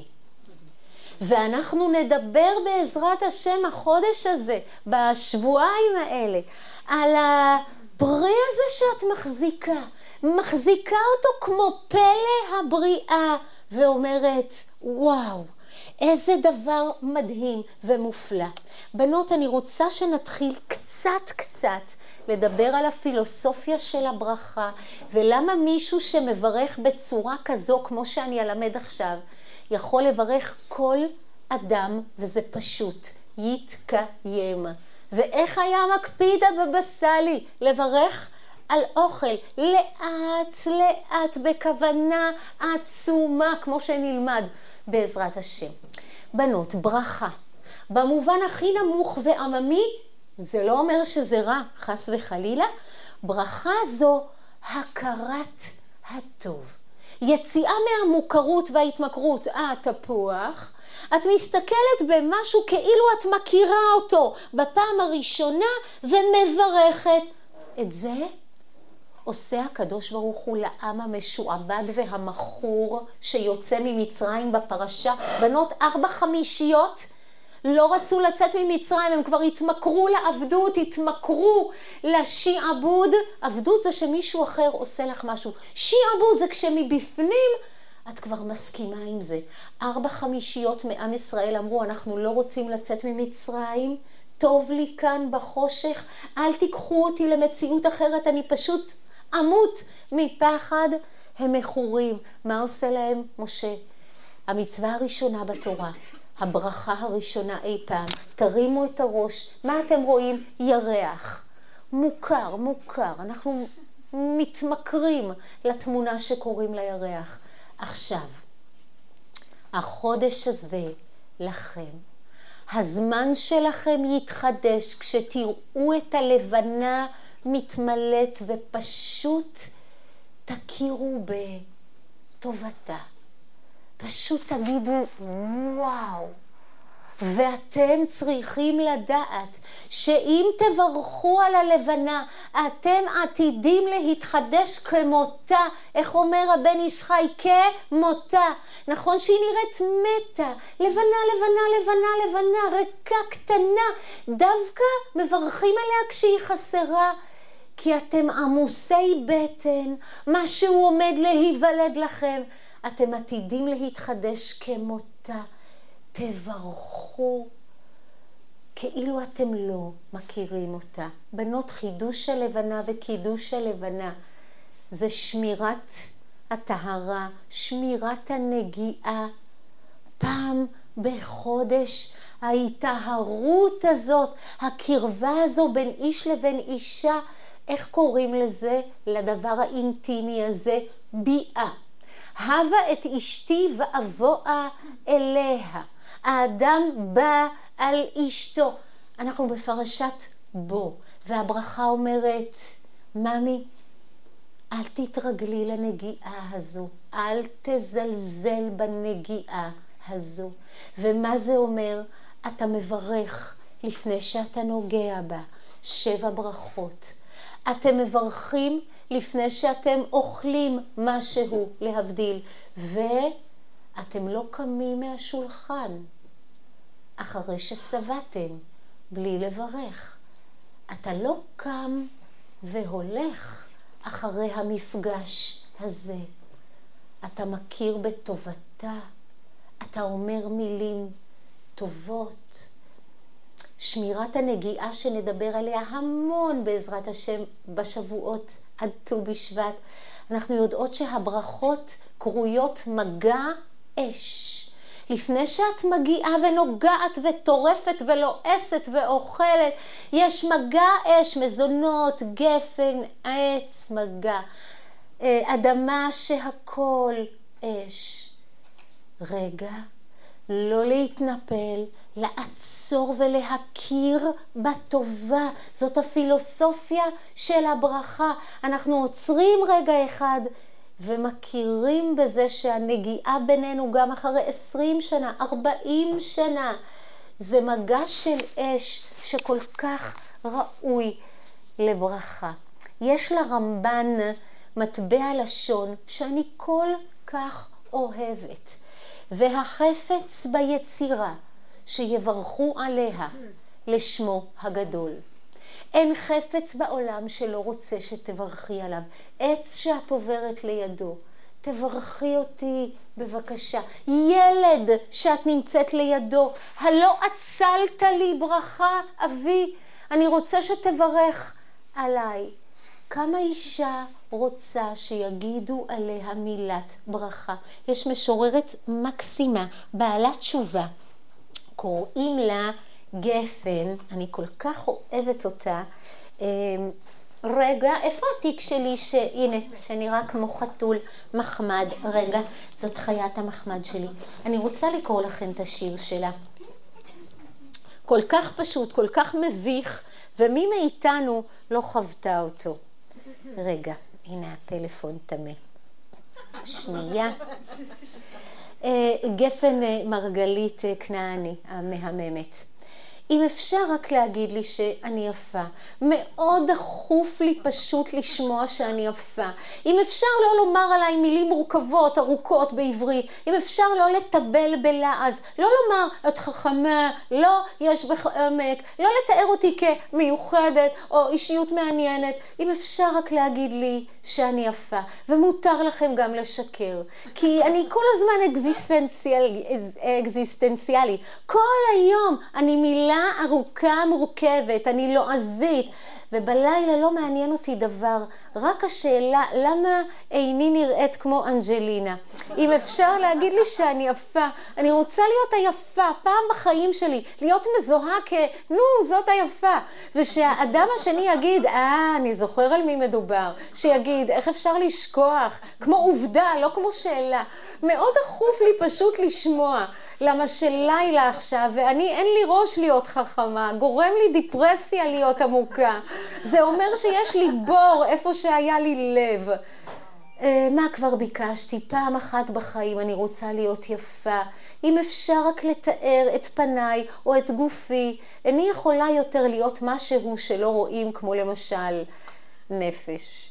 ואנחנו נדבר בעזרת השם החודש הזה, בשבועיים האלה, על הפרי הזה שאת מחזיקה. מחזיקה אותו כמו פלא הבריאה, ואומרת, וואו, איזה דבר מדהים ומופלא. בנות, אני רוצה שנתחיל קצת קצת לדבר על הפילוסופיה של הברכה, ולמה מישהו שמברך בצורה כזו, כמו שאני אלמד עכשיו, יכול לברך כל אדם, וזה פשוט, יתקיים. ואיך היה מקפיד הבבא סאלי לברך על אוכל, לאט לאט, בכוונה עצומה, כמו שנלמד בעזרת השם. בנות, ברכה, במובן הכי נמוך ועממי, זה לא אומר שזה רע, חס וחלילה. ברכה זו הכרת הטוב. יציאה מהמוכרות וההתמכרות. אה, תפוח. את מסתכלת במשהו כאילו את מכירה אותו בפעם הראשונה ומברכת. את זה עושה הקדוש ברוך הוא לעם המשועבד והמכור שיוצא ממצרים בפרשה. בנות, ארבע חמישיות לא רצו לצאת ממצרים, הם כבר התמכרו לעבדות, התמכרו לשיעבוד. עבדות זה שמישהו אחר עושה לך משהו. שיעבוד זה כשמבפנים את כבר מסכימה עם זה. ארבע חמישיות מעם ישראל אמרו, אנחנו לא רוצים לצאת ממצרים, טוב לי כאן בחושך, אל תיקחו אותי למציאות אחרת, אני פשוט אמות מפחד. הם מכורים. מה עושה להם משה? המצווה הראשונה בתורה, הברכה הראשונה אי פעם, תרימו את הראש. מה אתם רואים? ירח. מוכר, מוכר. אנחנו מתמכרים לתמונה שקוראים לירח. עכשיו, החודש הזה לכם, הזמן שלכם יתחדש כשתראו את הלבנה מתמלאת, ופשוט תכירו בטובתה. פשוט תגידו וואו. ואתם צריכים לדעת שאם תברכו על הלבנה, אתם עתידים להתחדש כמותה. איך אומר הבן איש חי? כמותה. נכון שהיא נראית מתה, לבנה, לבנה, לבנה, לבנה, ריקה, קטנה. דווקא מברכים עליה כשהיא חסרה, כי אתם עמוסי בטן, משהו עומד להיוולד לכם. אתם עתידים להתחדש כמותה. תברכו כאילו אתם לא מכירים אותה. בנות, חידוש הלבנה וקידוש הלבנה זה שמירת הטהרה, שמירת הנגיעה. פעם בחודש ההיטהרות הזאת, הקרבה הזו בין איש לבין אישה, איך קוראים לזה? לדבר האינטימי הזה, ביאה. הווה את אשתי ואבואה אליה. האדם בא על אשתו. אנחנו בפרשת בו, והברכה אומרת, ממי, אל תתרגלי לנגיעה הזו, אל תזלזל בנגיעה הזו. ומה זה אומר? אתה מברך לפני שאתה נוגע בה. שבע ברכות. אתם מברכים לפני שאתם אוכלים משהו, להבדיל. ואתם לא קמים מהשולחן אחרי ששבעתם, בלי לברך. אתה לא קם והולך אחרי המפגש הזה. אתה מכיר בטובתה, אתה אומר מילים טובות. שמירת הנגיעה שנדבר עליה המון בעזרת השם בשבועות עד ט"ו בשבט, אנחנו יודעות שהברכות קרויות מגע אש. לפני שאת מגיעה ונוגעת וטורפת ולועסת ואוכלת, יש מגע אש, מזונות, גפן, עץ, מגע, אדמה שהכל אש. רגע, לא להתנפל, לעצור ולהכיר בטובה. זאת הפילוסופיה של הברכה. אנחנו עוצרים רגע אחד ומכירים בזה שהנגיעה בינינו גם אחרי עשרים שנה, ארבעים שנה, זה מגע של אש שכל כך ראוי לברכה. יש לרמב"ן מטבע לשון שאני כל כך אוהבת, והחפץ ביצירה שיברכו עליה לשמו הגדול. אין חפץ בעולם שלא רוצה שתברכי עליו. עץ שאת עוברת לידו, תברכי אותי בבקשה. ילד שאת נמצאת לידו, הלא עצלת לי ברכה אבי, אני רוצה שתברך עליי. כמה אישה רוצה שיגידו עליה מילת ברכה. יש משוררת מקסימה, בעלת תשובה, קוראים לה גפן, אני כל כך אוהבת אותה. רגע, איפה התיק שלי שהנה, שנראה כמו חתול מחמד? רגע, זאת חיית המחמד שלי. אני רוצה לקרוא לכם את השיר שלה. כל כך פשוט, כל כך מביך, ומי מאיתנו לא חוותה אותו. רגע, הנה הטלפון תמה. שנייה. גפן מרגלית כנעני, המהממת. אם אפשר רק להגיד לי שאני יפה, מאוד דחוף לי פשוט לשמוע שאני יפה. אם אפשר לא לומר עליי מילים מורכבות, ארוכות בעברית, אם אפשר לא לטבל בלעז, לא לומר את חכמה, לא יש בך עמק, לא לתאר אותי כמיוחדת או אישיות מעניינת, אם אפשר רק להגיד לי שאני יפה, ומותר לכם גם לשקר, כי אני כל הזמן אקזיסטנציאלי, אקזיסטנציאלי. כל היום אני מילה ארוכה מורכבת, אני לועזית, ובלילה לא מעניין אותי דבר, רק השאלה למה איני נראית כמו אנג'לינה. אם אפשר להגיד לי שאני יפה, אני רוצה להיות היפה פעם בחיים שלי, להיות מזוהה כנו זאת היפה, ושהאדם השני יגיד אה אני זוכר על מי מדובר, שיגיד איך אפשר לשכוח, כמו עובדה לא כמו שאלה. מאוד דחוף לי פשוט לשמוע, למה שלילה עכשיו ואני אין לי ראש להיות חכמה, גורם לי דיפרסיה להיות עמוקה, זה אומר שיש לי בור איפה שהיה לי לב. מה כבר ביקשתי? פעם אחת בחיים אני רוצה להיות יפה, אם אפשר רק לתאר את פניי או את גופי, איני יכולה יותר להיות משהו שלא רואים, כמו למשל נפש.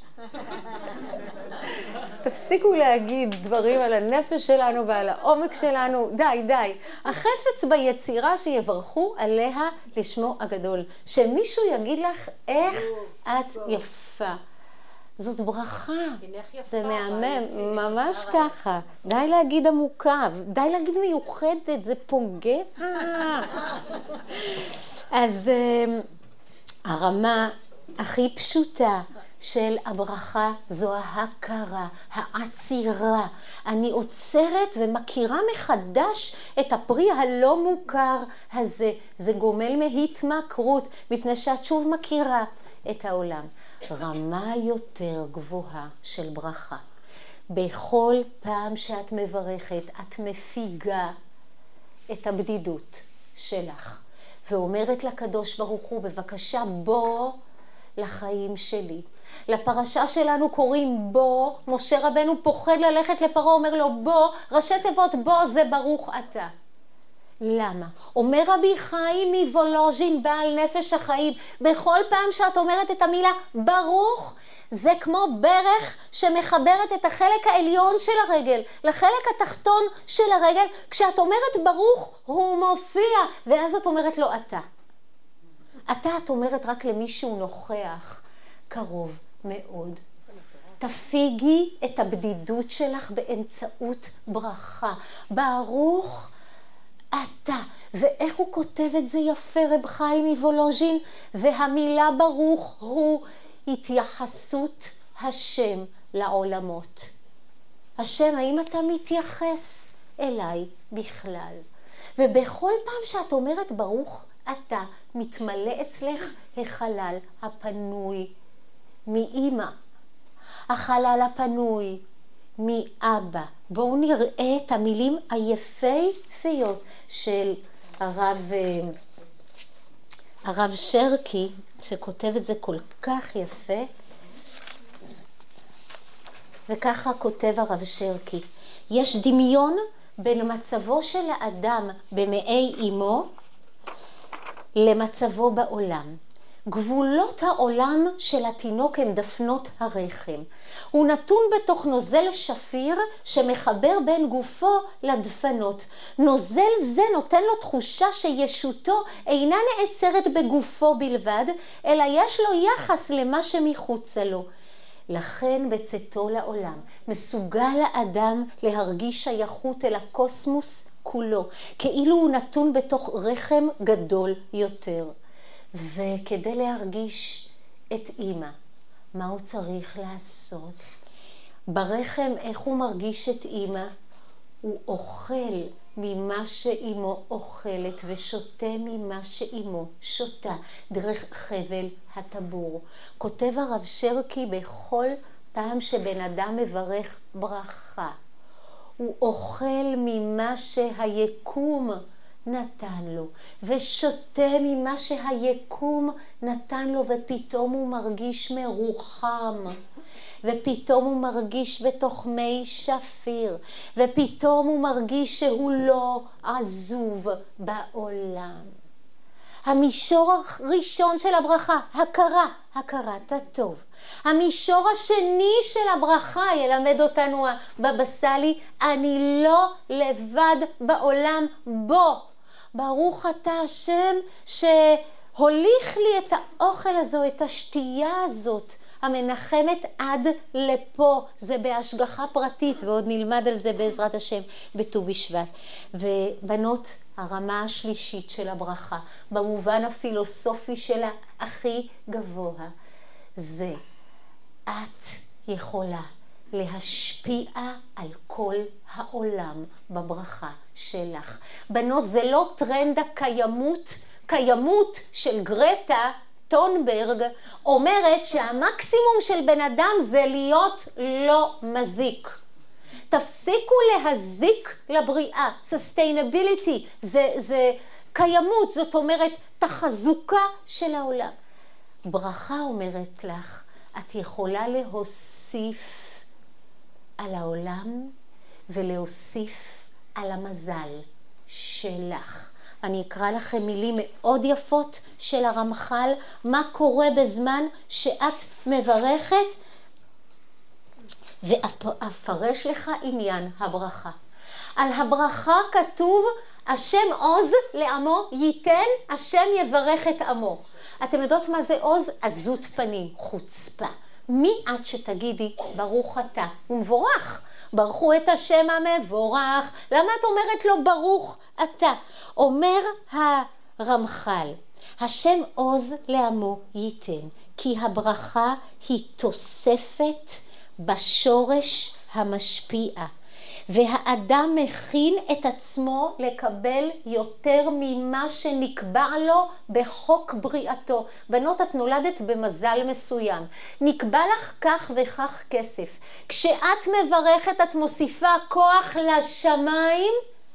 תפסיקו להגיד דברים על הנפש שלנו ועל העומק שלנו, די די. החפץ ביצירה שיברכו עליה לשמו הגדול, שמישהו יגיד לך איך את יפה. זאת ברכה, זה מהמם, ממש ככה. די להגיד עמוקה, די להגיד מיוחדת, זה פוגע. אז הרמה הכי פשוטה של הברכה זו ההכרה, העצירה. אני עוצרת ומכירה מחדש את הפרי הלא מוכר הזה. זה גומל מהתמכרות, מפני שאת שוב מכירה את העולם. רמה יותר גבוהה של ברכה. בכל פעם שאת מברכת, את מפיגה את הבדידות שלך, ואומרת לקדוש ברוך הוא, בבקשה בוא לחיים שלי. לפרשה שלנו קוראים בוא, משה רבנו פוחד ללכת לפרעה, אומר לו בוא, ראשי תיבות בוא זה ברוך אתה. למה? אומר רבי חיים מוולוז'ין, בעל נפש החיים, בכל פעם שאת אומרת את המילה ברוך, זה כמו ברך שמחברת את החלק העליון של הרגל לחלק התחתון של הרגל. כשאת אומרת ברוך הוא מופיע, ואז את אומרת לו אתה. אתה את אומרת רק למישהו נוכח, קרוב מאוד. תפיגי את הבדידות שלך באמצעות ברכה. ברוך אתה. ואיך הוא כותב את זה יפה רב חיים מוולוז'ין? והמילה ברוך הוא התייחסות השם לעולמות. השם, האם אתה מתייחס אליי בכלל? ובכל פעם שאת אומרת ברוך אתה, מתמלא אצלך החלל הפנוי מאמא, החלל הפנוי מאבא. בואו נראה את המילים היפהפיות של הרב, הרב שרקי, שכותב את זה כל כך יפה. וככה כותב הרב שרקי: יש דמיון בין מצבו של האדם במעי אמו למצבו בעולם. גבולות העולם של התינוק הם דפנות הרחם. הוא נתון בתוך נוזל שפיר שמחבר בין גופו לדפנות. נוזל זה נותן לו תחושה שישותו אינה נעצרת בגופו בלבד, אלא יש לו יחס למה שמחוצה לו. לכן בצאתו לעולם מסוגל האדם להרגיש שייכות אל הקוסמוס כולו, כאילו הוא נתון בתוך רחם גדול יותר. וכדי להרגיש את אמא, מה הוא צריך לעשות? ברחם, איך הוא מרגיש את אמא? הוא אוכל ממה שאימו אוכלת ושותה ממה שאימו שותה, דרך חבל הטבור. כותב הרב שרקי, בכל פעם שבן אדם מברך ברכה, הוא אוכל ממה שהיקום נתן לו, ושותה ממה שהיקום נתן לו, ופתאום הוא מרגיש מרוחם, ופתאום הוא מרגיש בתוך מי שפיר, ופתאום הוא מרגיש שהוא לא עזוב בעולם. המישור הראשון של הברכה, הכרה, הכרת הטוב. המישור השני של הברכה ילמד אותנו הבבא סאלי, אני לא לבד בעולם בו. ברוך אתה השם שהוליך לי את האוכל הזו, את השתייה הזאת, המנחמת עד לפה. זה בהשגחה פרטית, ועוד נלמד על זה בעזרת השם בט"ו בשבט. ובנות, הרמה השלישית של הברכה, במובן הפילוסופי שלה הכי גבוה, זה את יכולה להשפיע על כל העולם בברכה שלך. בנות, זה לא טרנד הקיימות, קיימות של גרטה טונברג אומרת שהמקסימום של בן אדם זה להיות לא מזיק. תפסיקו להזיק לבריאה. sustainability זה, זה קיימות, זאת אומרת תחזוקה של העולם. ברכה אומרת לך, את יכולה להוסיף על העולם ולהוסיף על המזל שלך. אני אקרא לכם מילים מאוד יפות של הרמח"ל, מה קורה בזמן שאת מברכת, ואפרש לך עניין הברכה. על הברכה כתוב, השם עוז לעמו ייתן, השם יברך את עמו. אתם יודעות מה זה עוז? עזות פנים, חוצפה. מי את שתגידי ברוך אתה? הוא מבורך. ברכו את השם המבורך. למה את אומרת לו ברוך אתה? אומר הרמח"ל, השם עוז לעמו ייתן, כי הברכה היא תוספת בשורש המשפיע, והאדם מכין את עצמו לקבל יותר ממה שנקבע לו בחוק בריאתו. בנות, את נולדת במזל מסוים, נקבע לך כך וכך כסף. כשאת מברכת את מוסיפה כוח לשמיים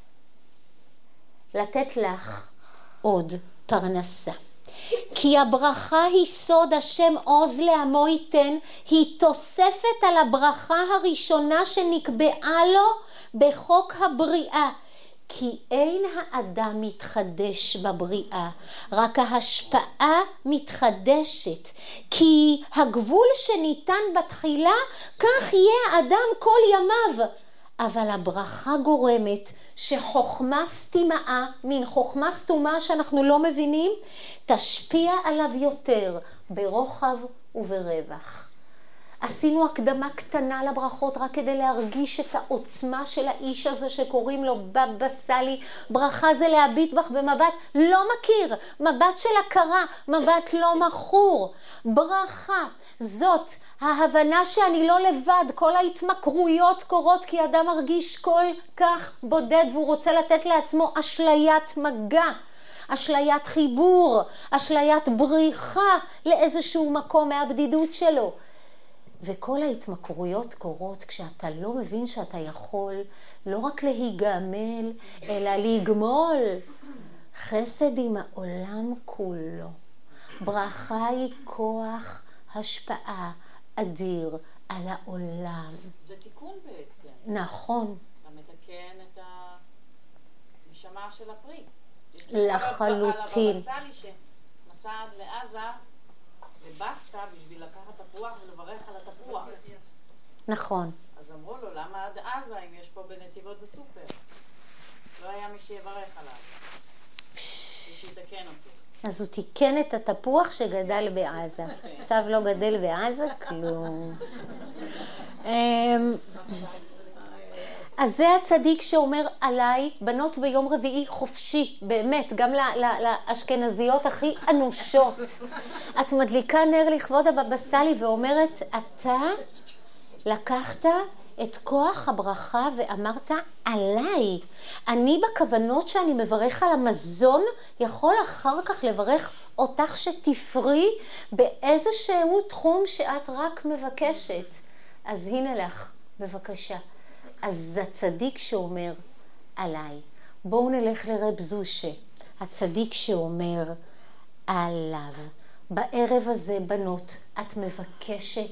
לתת לך עוד פרנסה. כי הברכה היא סוד, השם עוז לעמו ייתן, היא תוספת על הברכה הראשונה שנקבעה לו בחוק הבריאה. כי אין האדם מתחדש בבריאה, רק ההשפעה מתחדשת. כי הגבול שניתן בתחילה, כך יהיה האדם כל ימיו. אבל הברכה גורמת שחוכמה סתימה, מין חוכמה סתומה שאנחנו לא מבינים, תשפיע עליו יותר ברוחב וברווח. עשינו הקדמה קטנה לברכות רק כדי להרגיש את העוצמה של האיש הזה שקוראים לו בבא סאלי. ברכה זה להביט בך במבט לא מכיר, מבט של הכרה, מבט לא מכור. ברכה זאת ההבנה שאני לא לבד, כל ההתמכרויות קורות כי אדם מרגיש כל כך בודד והוא רוצה לתת לעצמו אשליית מגע. אשליית חיבור, אשליית בריחה לאיזשהו מקום מהבדידות שלו. וכל ההתמכרויות קורות כשאתה לא מבין שאתה יכול לא רק להיגמל, אלא לגמול חסד עם העולם כולו. ברכה היא כוח השפעה אדיר על העולם. זה תיקון בעצם. נכון. אתה מתקן את הנשמה של הפרי. לחלוטין. על הבבא סאלי שנסע לעזה לבסטה בשביל לקחת תפוח ולברך על התפוח. נכון. אז אמרו לו, למה עד עזה אם יש פה בנתיבות בסופר? לא היה מי שיברך עליו. מי שיתקן אותו. אז הוא תיקן את התפוח שגדל בעזה. עכשיו לא גדל בעזה, כלום. אז זה הצדיק שאומר עליי, בנות ביום רביעי חופשי, באמת, גם לאשכנזיות הכי אנושות. את מדליקה נר לכבוד הבבא סאלי ואומרת, אתה לקחת את כוח הברכה ואמרת עליי. אני בכוונות שאני מברך על המזון, יכול אחר כך לברך אותך שתפרי באיזשהו תחום שאת רק מבקשת. אז הנה לך, בבקשה. אז הצדיק שאומר עליי. בואו נלך לרב זושה, הצדיק שאומר עליו. בערב הזה, בנות, את מבקשת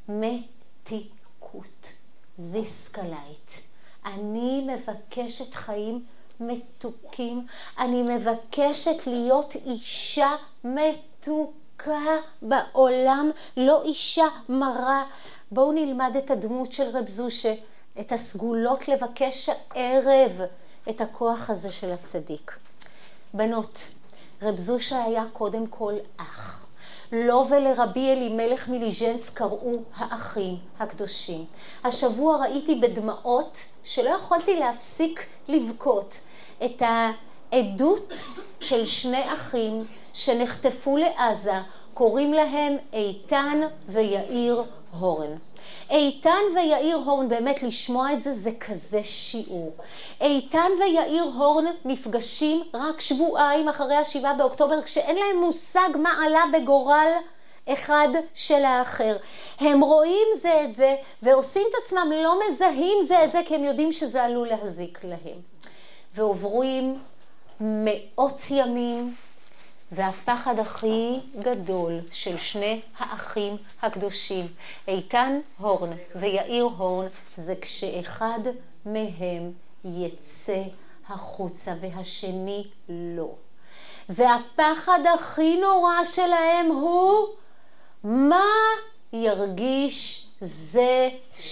מתיקות. זיסקלייט. אני מבקשת חיים מתוקים. אני מבקשת להיות אישה מתוקה בעולם, לא אישה מרה. בואו נלמד את הדמות של רב זושה, את הסגולות לבקש הערב, את הכוח הזה של הצדיק. בנות, רב זושה היה קודם כל אח. לו ולרבי אלימלך מליז'נסק קראו האחים הקדושים. השבוע ראיתי בדמעות שלא יכולתי להפסיק לבכות את העדות של שני אחים שנחטפו לעזה, קוראים להם איתן ויאיר הורן. איתן ויאיר הורן, באמת לשמוע את זה, זה כזה שיעור. איתן ויאיר הורן נפגשים רק שבועיים אחרי השבעה באוקטובר, כשאין להם מושג מה עלה בגורל אחד של האחר. הם רואים זה את זה, ועושים את עצמם לא מזהים זה את זה, כי הם יודעים שזה עלול להזיק להם. ועוברים מאות ימים, והפחד הכי גדול של שני האחים הקדושים, איתן הורן ויאיר הורן, זה כשאחד מהם יצא החוצה והשני לא. והפחד הכי נורא שלהם הוא מה ירגיש זה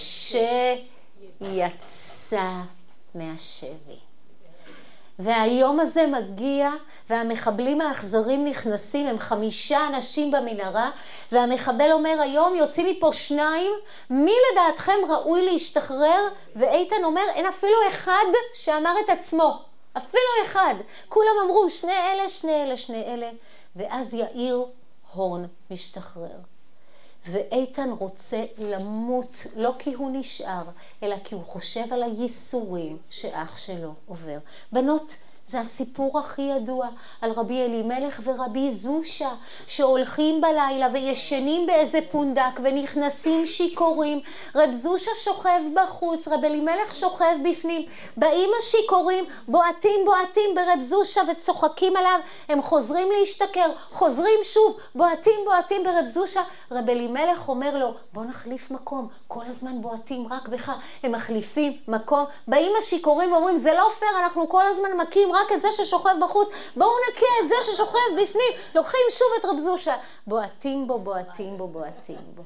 שיצא מהשבי. והיום הזה מגיע, והמחבלים האכזרים נכנסים, הם חמישה אנשים במנהרה, והמחבל אומר, היום יוצאים מפה שניים, מי לדעתכם ראוי להשתחרר? ואיתן אומר, אין אפילו אחד שאמר את עצמו, אפילו אחד. כולם אמרו, שני אלה, שני אלה, שני אלה, ואז יאיר הורן משתחרר. ואיתן רוצה למות, לא כי הוא נשאר, אלא כי הוא חושב על הייסורים שאח שלו עובר. בנות, זה הסיפור הכי ידוע על רבי אלימלך ורבי זושה, שהולכים בלילה וישנים באיזה פונדק ונכנסים שיקורים. רב זושה שוכב בחוץ, רב אלימלך שוכב בפנים. באים השיקורים, בועטים בועטים ברב זושה וצוחקים עליו. הם חוזרים להשתכר, חוזרים שוב, בועטים בועטים ברב זושה. רב אלימלך אומר לו, בוא נחליף מקום, כל הזמן בועטים רק בך. הם מחליפים מקום, באים השיקורים ואומרים, זה לא פייר, אנחנו כל הזמן מכים רק את זה ששוכב בחוץ, בואו נקה את זה ששוכב בפנים, לוקחים שוב את רב זושה, בועטים בו, בועטים בו, בועטים בו.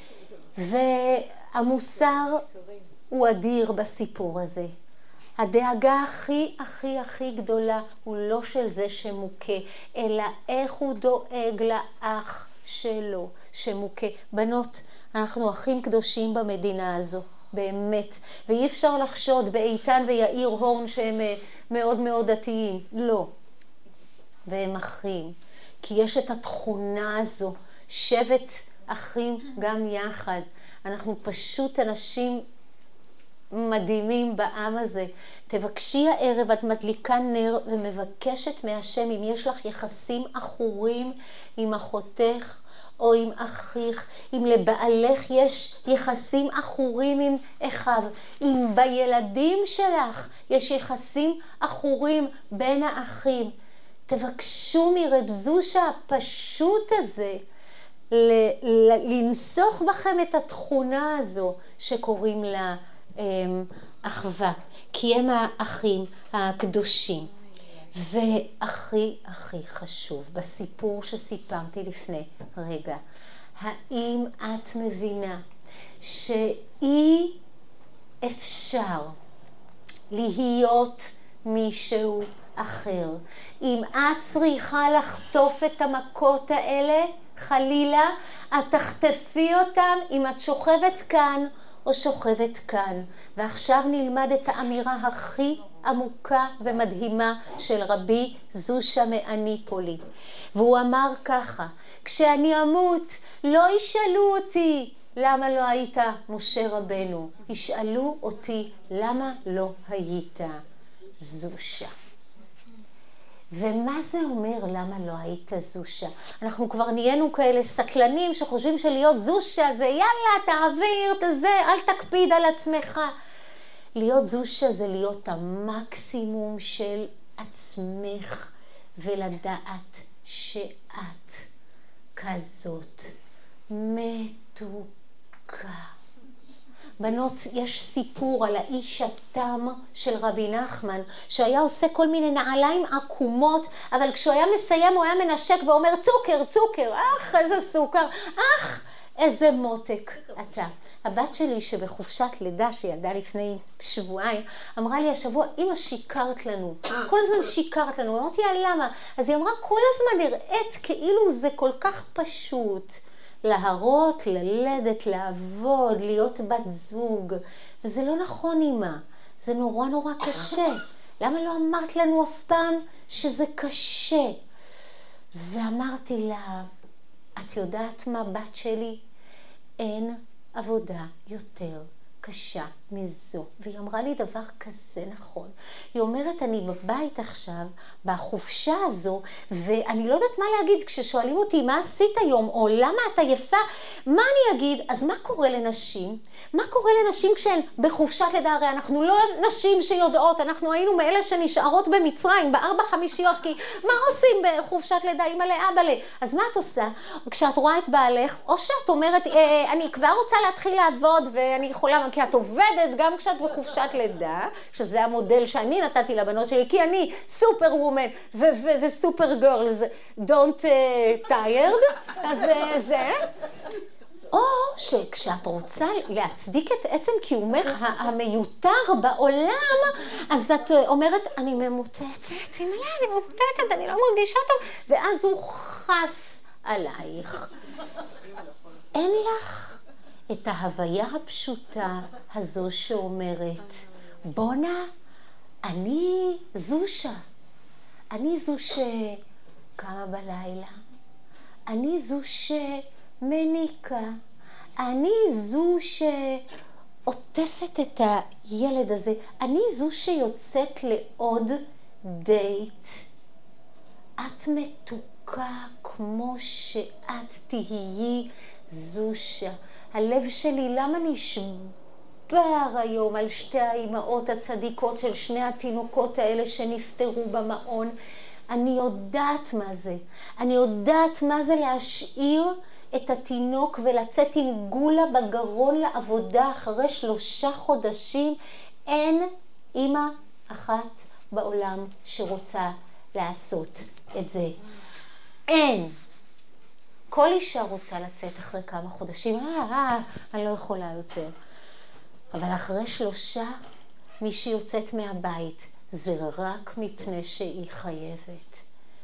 והמוסר הוא אדיר בסיפור הזה. הדאגה הכי הכי הכי גדולה הוא לא של זה שמוכה, אלא איך הוא דואג לאח שלו שמוכה. בנות, אנחנו אחים קדושים במדינה הזו, באמת. ואי אפשר לחשוד באיתן ויאיר הורן שהם מאוד מאוד דתיים. לא. והם אחים. כי יש את התכונה הזו, שבט אחים גם יחד. אנחנו פשוט אנשים מדהימים בעם הזה. תבקשי הערב, את מדליקה נר ומבקשת מהשם, אם יש לך יחסים אחורים עם אחותך או עם אחיך, אם לבעלך יש יחסים אחורים עם אחיו, אם בילדים שלך יש יחסים אחורים בין האחים, תבקשו מרב זושה הפשוט הזה לנסוך בכם את התכונה הזו שקוראים לה אחווה, כי הם האחים הקדושים. והכי הכי חשוב בסיפור שסיפרתי לפני רגע, האם את מבינה שאי אפשר להיות מישהו אחר? אם את צריכה לחטוף את המכות האלה, חלילה, את תחטפי אותם אם את שוכבת כאן או שוכבת כאן. ועכשיו נלמד את האמירה הכי עמוקה ומדהימה של רבי זושה מאניפולי. והוא אמר ככה, כשאני אמות לא ישאלו אותי למה לא היית משה רבנו, ישאלו אותי למה לא היית זושה. ומה זה אומר למה לא היית זושה? אנחנו כבר נהיינו כאלה סטלנים שחושבים שלהיות זושה זה יאללה תעביר את זה, אל תקפיד על עצמך. להיות זושה זה להיות המקסימום של עצמך ולדעת שאת כזאת מתוקה. בנות, יש סיפור על האיש התם של רבי נחמן, שהיה עושה כל מיני נעליים עקומות, אבל כשהוא היה מסיים הוא היה מנשק ואומר צוקר, צוקר, אך איזה סוכר, אך איזה מותק אתה. הבת שלי שבחופשת לידה שילדה לפני שבועיים, אמרה לי השבוע, אמא שיקרת לנו, כל הזמן שיקרת לנו. אמרתי לה למה? אז היא אמרה, כל הזמן נראית כאילו זה כל כך פשוט. להרות, ללדת, לעבוד, להיות בת זוג. וזה לא נכון, אמא. זה נורא נורא קשה. למה לא אמרת לנו אף פעם שזה קשה? ואמרתי לה, את יודעת מה, בת שלי? אין עבודה יותר קשה מזו. והיא אמרה לי דבר כזה נכון. היא אומרת, אני בבית עכשיו, בחופשה הזו, ואני לא יודעת מה להגיד כששואלים אותי, מה עשית היום, או למה אתה יפה? מה אני אגיד? אז מה קורה לנשים? מה קורה לנשים כשהן בחופשת לידה? הרי אנחנו לא נשים שיודעות, אנחנו היינו מאלה שנשארות במצרים, בארבע חמישיות, כי מה עושים בחופשת לידה? אמא לאבא לה. אז מה את עושה? כשאת רואה את בעלך, או שאת אומרת, אה, אני כבר רוצה להתחיל לעבוד, ואני יכולה, כי את עובדת גם כשאת בחופשת לידה, שזה המודל שאני נתתי לבנות שלי, כי אני סופר וומן וסופר גרלס, don't uh, tired, אז uh, זה. או שכשאת רוצה להצדיק את עצם קיומך המיותר בעולם, אז את אומרת, אני ממוטטת, אני ממוטטת, אני לא מרגישה טוב, ואז הוא חס עלייך. אין לך את ההוויה הפשוטה הזו שאומרת, בונה, אני זושה. אני זו שקמה בלילה. אני זו שמניקה. אני זו שעוטפת את הילד הזה. אני זו שיוצאת לעוד דייט. את מתוקה כמו שאת תהיי זושה. הלב שלי, למה נשבר היום על שתי האימהות הצדיקות של שני התינוקות האלה שנפטרו במעון? אני יודעת מה זה. אני יודעת מה זה להשאיר את התינוק ולצאת עם גולה בגרון לעבודה אחרי שלושה חודשים. אין אימא אחת בעולם שרוצה לעשות את זה. אין. כל אישה רוצה לצאת אחרי כמה חודשים, אה, אה, אני לא יכולה יותר. אבל אחרי שלושה, מי שיוצאת מהבית, זה רק מפני שהיא חייבת.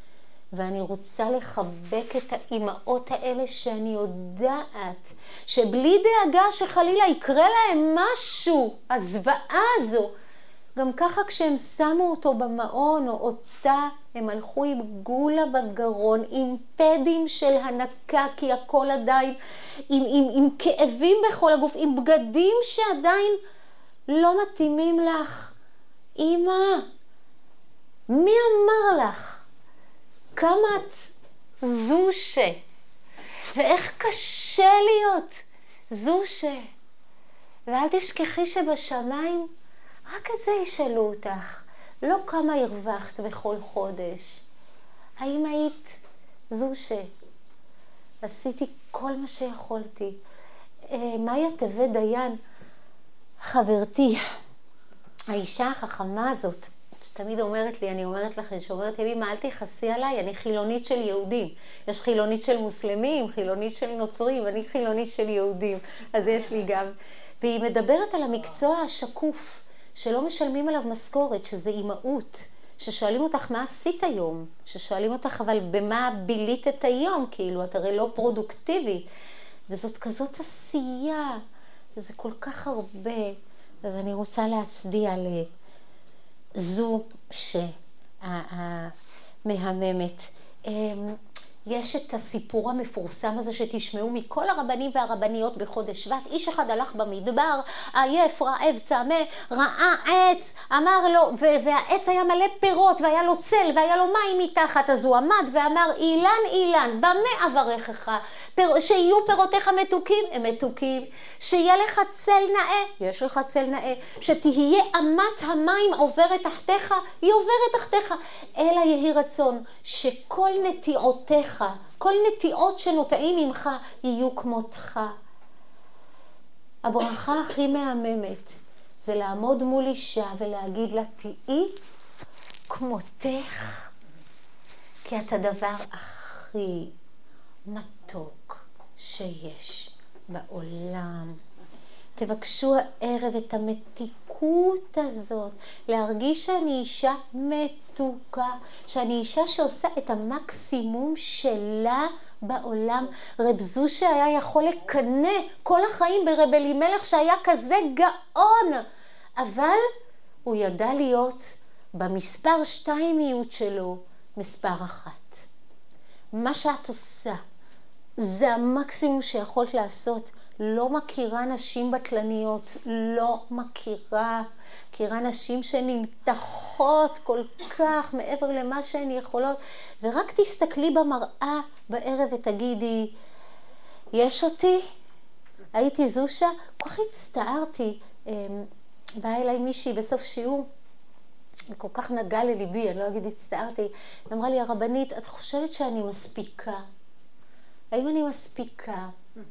ואני רוצה לחבק את האימהות האלה שאני יודעת שבלי דאגה שחלילה יקרה להם משהו, הזוועה הזו. גם ככה כשהם שמו אותו במעון או אותה, הם הלכו עם גולה בגרון, עם פדים של הנקה, כי הכל עדיין, עם, עם, עם כאבים בכל הגוף, עם בגדים שעדיין לא מתאימים לך. אמא, מי אמר לך? כמה את זושה, ואיך קשה להיות זושה. ואל תשכחי שבשמיים רק את זה ישאלו אותך, לא כמה הרווחת בכל חודש. האם היית זושה? עשיתי כל מה שיכולתי. מאיה טבת דיין, חברתי, האישה החכמה הזאת, שתמיד אומרת לי, אני אומרת לכם, שאומרת לי, מה, אל תכעסי עליי, אני חילונית של יהודים. יש חילונית של מוסלמים, חילונית של נוצרים, אני חילונית של יהודים. אז יש לי גם. והיא מדברת על המקצוע השקוף, שלא משלמים עליו משכורת, שזה אימהות. ששואלים אותך מה עשית היום, ששואלים אותך אבל במה בילית את היום, כאילו את הרי לא פרודוקטיבית. וזאת כזאת עשייה, וזה כל כך הרבה. אז אני רוצה להצדיע לזו שמהממת. יש את הסיפור המפורסם הזה שתשמעו מכל הרבנים והרבניות בחודש שבט. איש אחד הלך במדבר, עייף, רעב, צמא, ראה עץ, אמר לו, והעץ היה מלא פירות, והיה לו צל, והיה לו מים מתחת. אז הוא עמד ואמר, אילן, אילן, במה אברכך? פיר, שיהיו פירותיך מתוקים, הם מתוקים. שיהיה לך צל נאה, יש לך צל נאה. שתהיה אמת המים עוברת תחתיך, היא עוברת תחתיך. אלא יהי רצון שכל נטיעותיך, כל נטיעות שנוטעים ממך יהיו כמותך. הברכה הכי מהממת זה לעמוד מול אישה ולהגיד לה, תהי כמותך, כי את הדבר הכי מתוק שיש בעולם. תבקשו הערב את המתיקות הזאת, להרגיש שאני אישה מתוקה, שאני אישה שעושה את המקסימום שלה בעולם. רב זושה היה יכול לקנא כל החיים ברב אלימלך שהיה כזה גאון, אבל הוא ידע להיות במספר שתיימיות שלו מספר אחת. מה שאת עושה זה המקסימום שיכולת לעשות. לא מכירה נשים בטלניות, לא מכירה, מכירה נשים שנמתחות כל כך מעבר למה שהן יכולות, ורק תסתכלי במראה בערב ותגידי, יש אותי? הייתי זושה? כל כך הצטערתי, באה אליי מישהי בסוף שיעור, כל כך נגע לליבי, אני לא אגיד הצטערתי, אמרה לי הרבנית, את חושבת שאני מספיקה? האם אני מספיקה?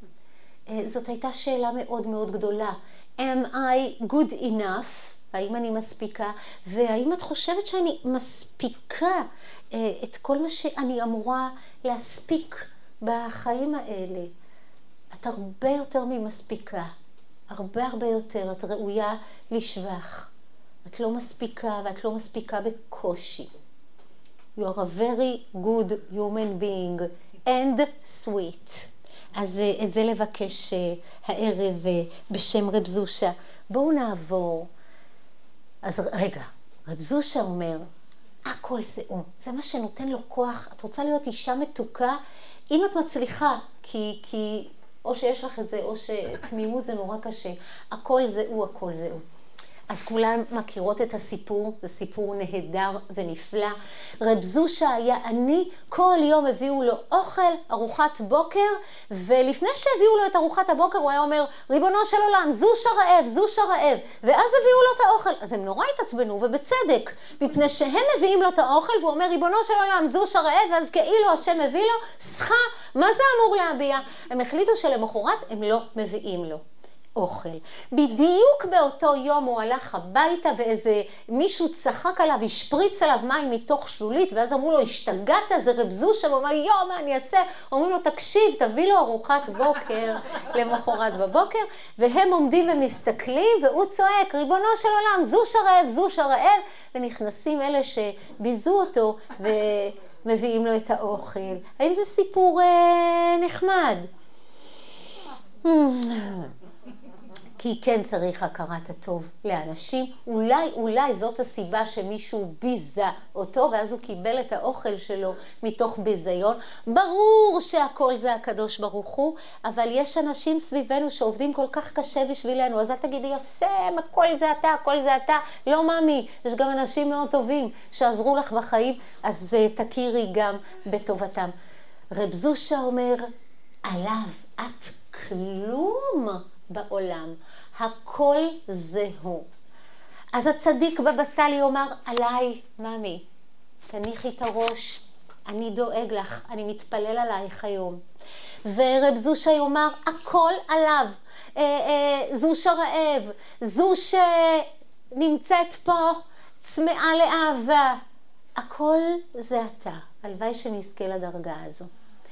זאת הייתה שאלה מאוד מאוד גדולה. Am I good enough? האם אני מספיקה? והאם את חושבת שאני מספיקה את כל מה שאני אמורה להספיק בחיים האלה? את הרבה יותר ממספיקה. הרבה הרבה יותר. את ראויה לשבח. את לא מספיקה ואת לא מספיקה בקושי. You are a very good human being and sweet. אז את זה לבקש הערב בשם רב זושה. בואו נעבור. אז רגע, רב זושה אומר, הכל זה הוא. זה מה שנותן לו כוח. את רוצה להיות אישה מתוקה, אם את מצליחה, כי, כי או שיש לך את זה, או שתמימות זה נורא קשה. הכל זה הוא, הכל זה הוא. אז כולן מכירות את הסיפור, זה סיפור נהדר ונפלא. רב זושה היה עני, כל יום הביאו לו אוכל, ארוחת בוקר, ולפני שהביאו לו את ארוחת הבוקר הוא היה אומר, ריבונו של עולם, זושה רעב, זושה רעב, ואז הביאו לו את האוכל. אז הם נורא התעצבנו, ובצדק, מפני שהם מביאים לו את האוכל, והוא אומר, ריבונו של עולם, זושה רעב, ואז כאילו השם מביא לו, סחה, מה זה אמור להביע? הם החליטו שלמחרת הם לא מביאים לו אוכל. בדיוק באותו יום הוא הלך הביתה ואיזה מישהו צחק עליו, השפריץ עליו מים מתוך שלולית, ואז אמרו לו, השתגעת, זה רב זושה, והוא אומר, יו, מה אני אעשה? אומרים לו, תקשיב, תביא לו ארוחת בוקר למחרת בבוקר, והם עומדים ומסתכלים, והוא צועק, ריבונו של עולם, זושה רעב, זושה רעב, ונכנסים אלה שביזו אותו, ו... מביאים לו את האוכל. האם זה סיפור אה, נחמד? כי כן צריך הכרת הטוב לאנשים. אולי, אולי זאת הסיבה שמישהו ביזה אותו, ואז הוא קיבל את האוכל שלו מתוך ביזיון. ברור שהכל זה הקדוש ברוך הוא, אבל יש אנשים סביבנו שעובדים כל כך קשה בשבילנו, אז אל תגידי, השם, הכל זה אתה, הכל זה אתה. לא מאמי, יש גם אנשים מאוד טובים שעזרו לך בחיים, אז uh, תכירי גם בטובתם. רב זושה אומר, עליו את כלום בעולם, הכל זהו. אז הצדיק בבא סאלי יאמר, עליי, ממי, תניחי את הראש, אני דואג לך, אני מתפלל עלייך היום. ורב זושה יאמר, הכל עליו, אה, אה, זושה רעב, זו שנמצאת פה, צמאה לאהבה, הכל זה אתה. הלוואי שנזכה לדרגה הזו.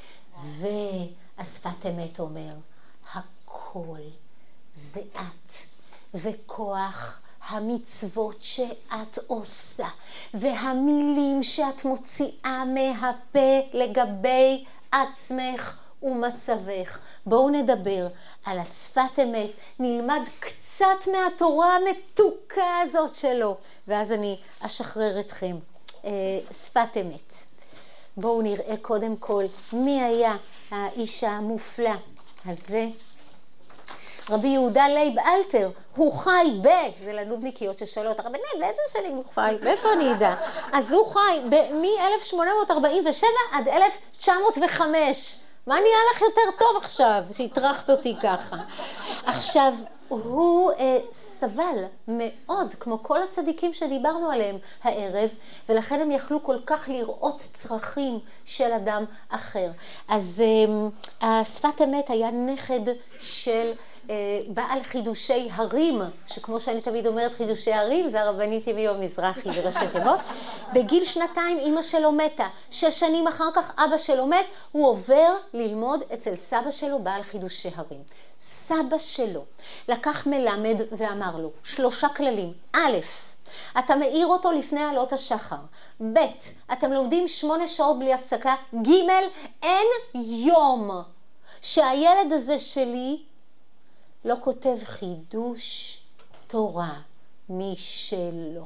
והשפת אמת אומר, הכל זה את, וכוח המצוות שאת עושה, והמילים שאת מוציאה מהפה לגבי עצמך ומצבך. בואו נדבר על השפת אמת, נלמד קצת מהתורה המתוקה הזאת שלו, ואז אני אשחרר אתכם. שפת אמת. בואו נראה קודם כל מי היה האיש המופלא הזה. רבי יהודה לייב אלתר, הוא חי ב... זה לנודניקיות ששאלות, הרבי נאי, באיזה שנים הוא חי? מאיפה אני יודע? אז הוא חי מ-אלף שמונה מאות ארבעים ושבע עד אלף תשע מאות וחמש. מה נהיה לך יותר טוב עכשיו, שהטרחת אותי ככה? עכשיו, הוא אה, סבל מאוד, כמו כל הצדיקים שדיברנו עליהם הערב, ולכן הם יכלו כל כך לראות צרכים של אדם אחר. אז אה, השפת אמת היה נכד של אה, בעל חידושי הרים, שכמו שאני תמיד אומרת חידושי הרים, זה הרבנית ימיו מזרחי בראשי תיבות. בגיל שנתיים אמא שלו מתה, שש שנים אחר כך אבא שלו מת, הוא עובר ללמוד אצל סבא שלו בעל חידושי הרים. סבא שלו לקח מלמד ואמר לו שלושה כללים. א', אתה מאיר אותו לפני עלות השחר. ב', אתם לומדים שמונה שעות בלי הפסקה. ג', אין יום שהילד הזה שלי לא כותב חידוש תורה משלו.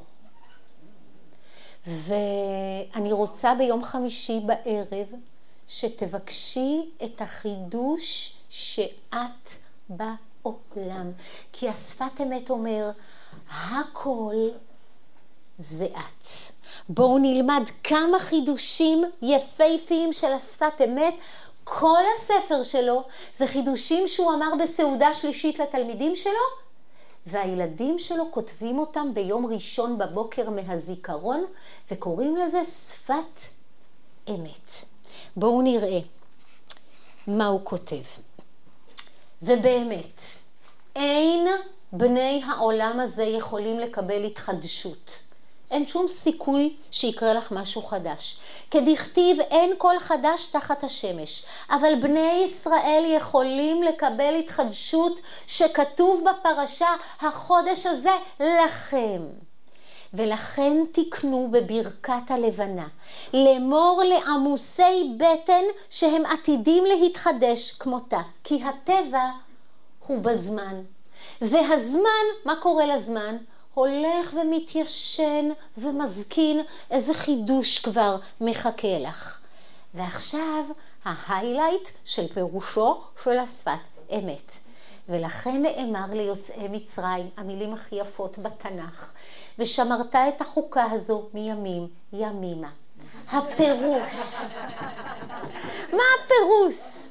ואני רוצה ביום חמישי בערב שתבקשי את החידוש שאת בעולם. כי השפת אמת אומר, הכל זה את. בואו נלמד כמה חידושים יפהפיים של השפת אמת. כל הספר שלו זה חידושים שהוא אמר בסעודה שלישית לתלמידים שלו, והילדים שלו כותבים אותם ביום ראשון בבוקר מהזיכרון, וקוראים לזה שפת אמת. בואו נראה מה הוא כותב. ובאמת, אין בני העולם הזה יכולים לקבל התחדשות. אין שום סיכוי שיקרה לך משהו חדש. כדכתיב אין כל חדש תחת השמש. אבל בני ישראל יכולים לקבל התחדשות שכתוב בפרשה, החודש הזה לכם. ולכן תקנו בברכת הלבנה, לאמור לעמוסי בטן שהם עתידים להתחדש כמותה, כי הטבע הוא בזמן. והזמן, מה קורה לזמן? הולך ומתיישן ומזכין, איזה חידוש כבר מחכה לך. ועכשיו ההיילייט של פירושו של השפת אמת. ולכן נאמר ליוצאי מצרים, המילים הכי יפות בתנ"ך, ושמרת את החוקה הזו מימים ימימה. הפירוש, מה הפירוש?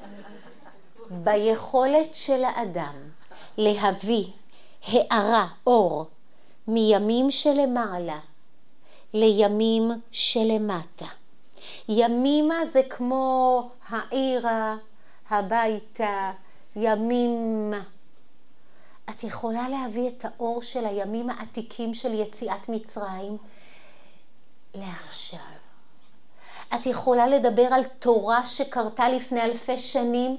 ביכולת של האדם להביא הארה, אור, מימים שלמעלה לימים שלמטה. ימימה זה כמו העירה, הביתה, ימימה. את יכולה להביא את האור של הימים העתיקים של יציאת מצרים לעכשיו. את יכולה לדבר על תורה שקרתה לפני אלפי שנים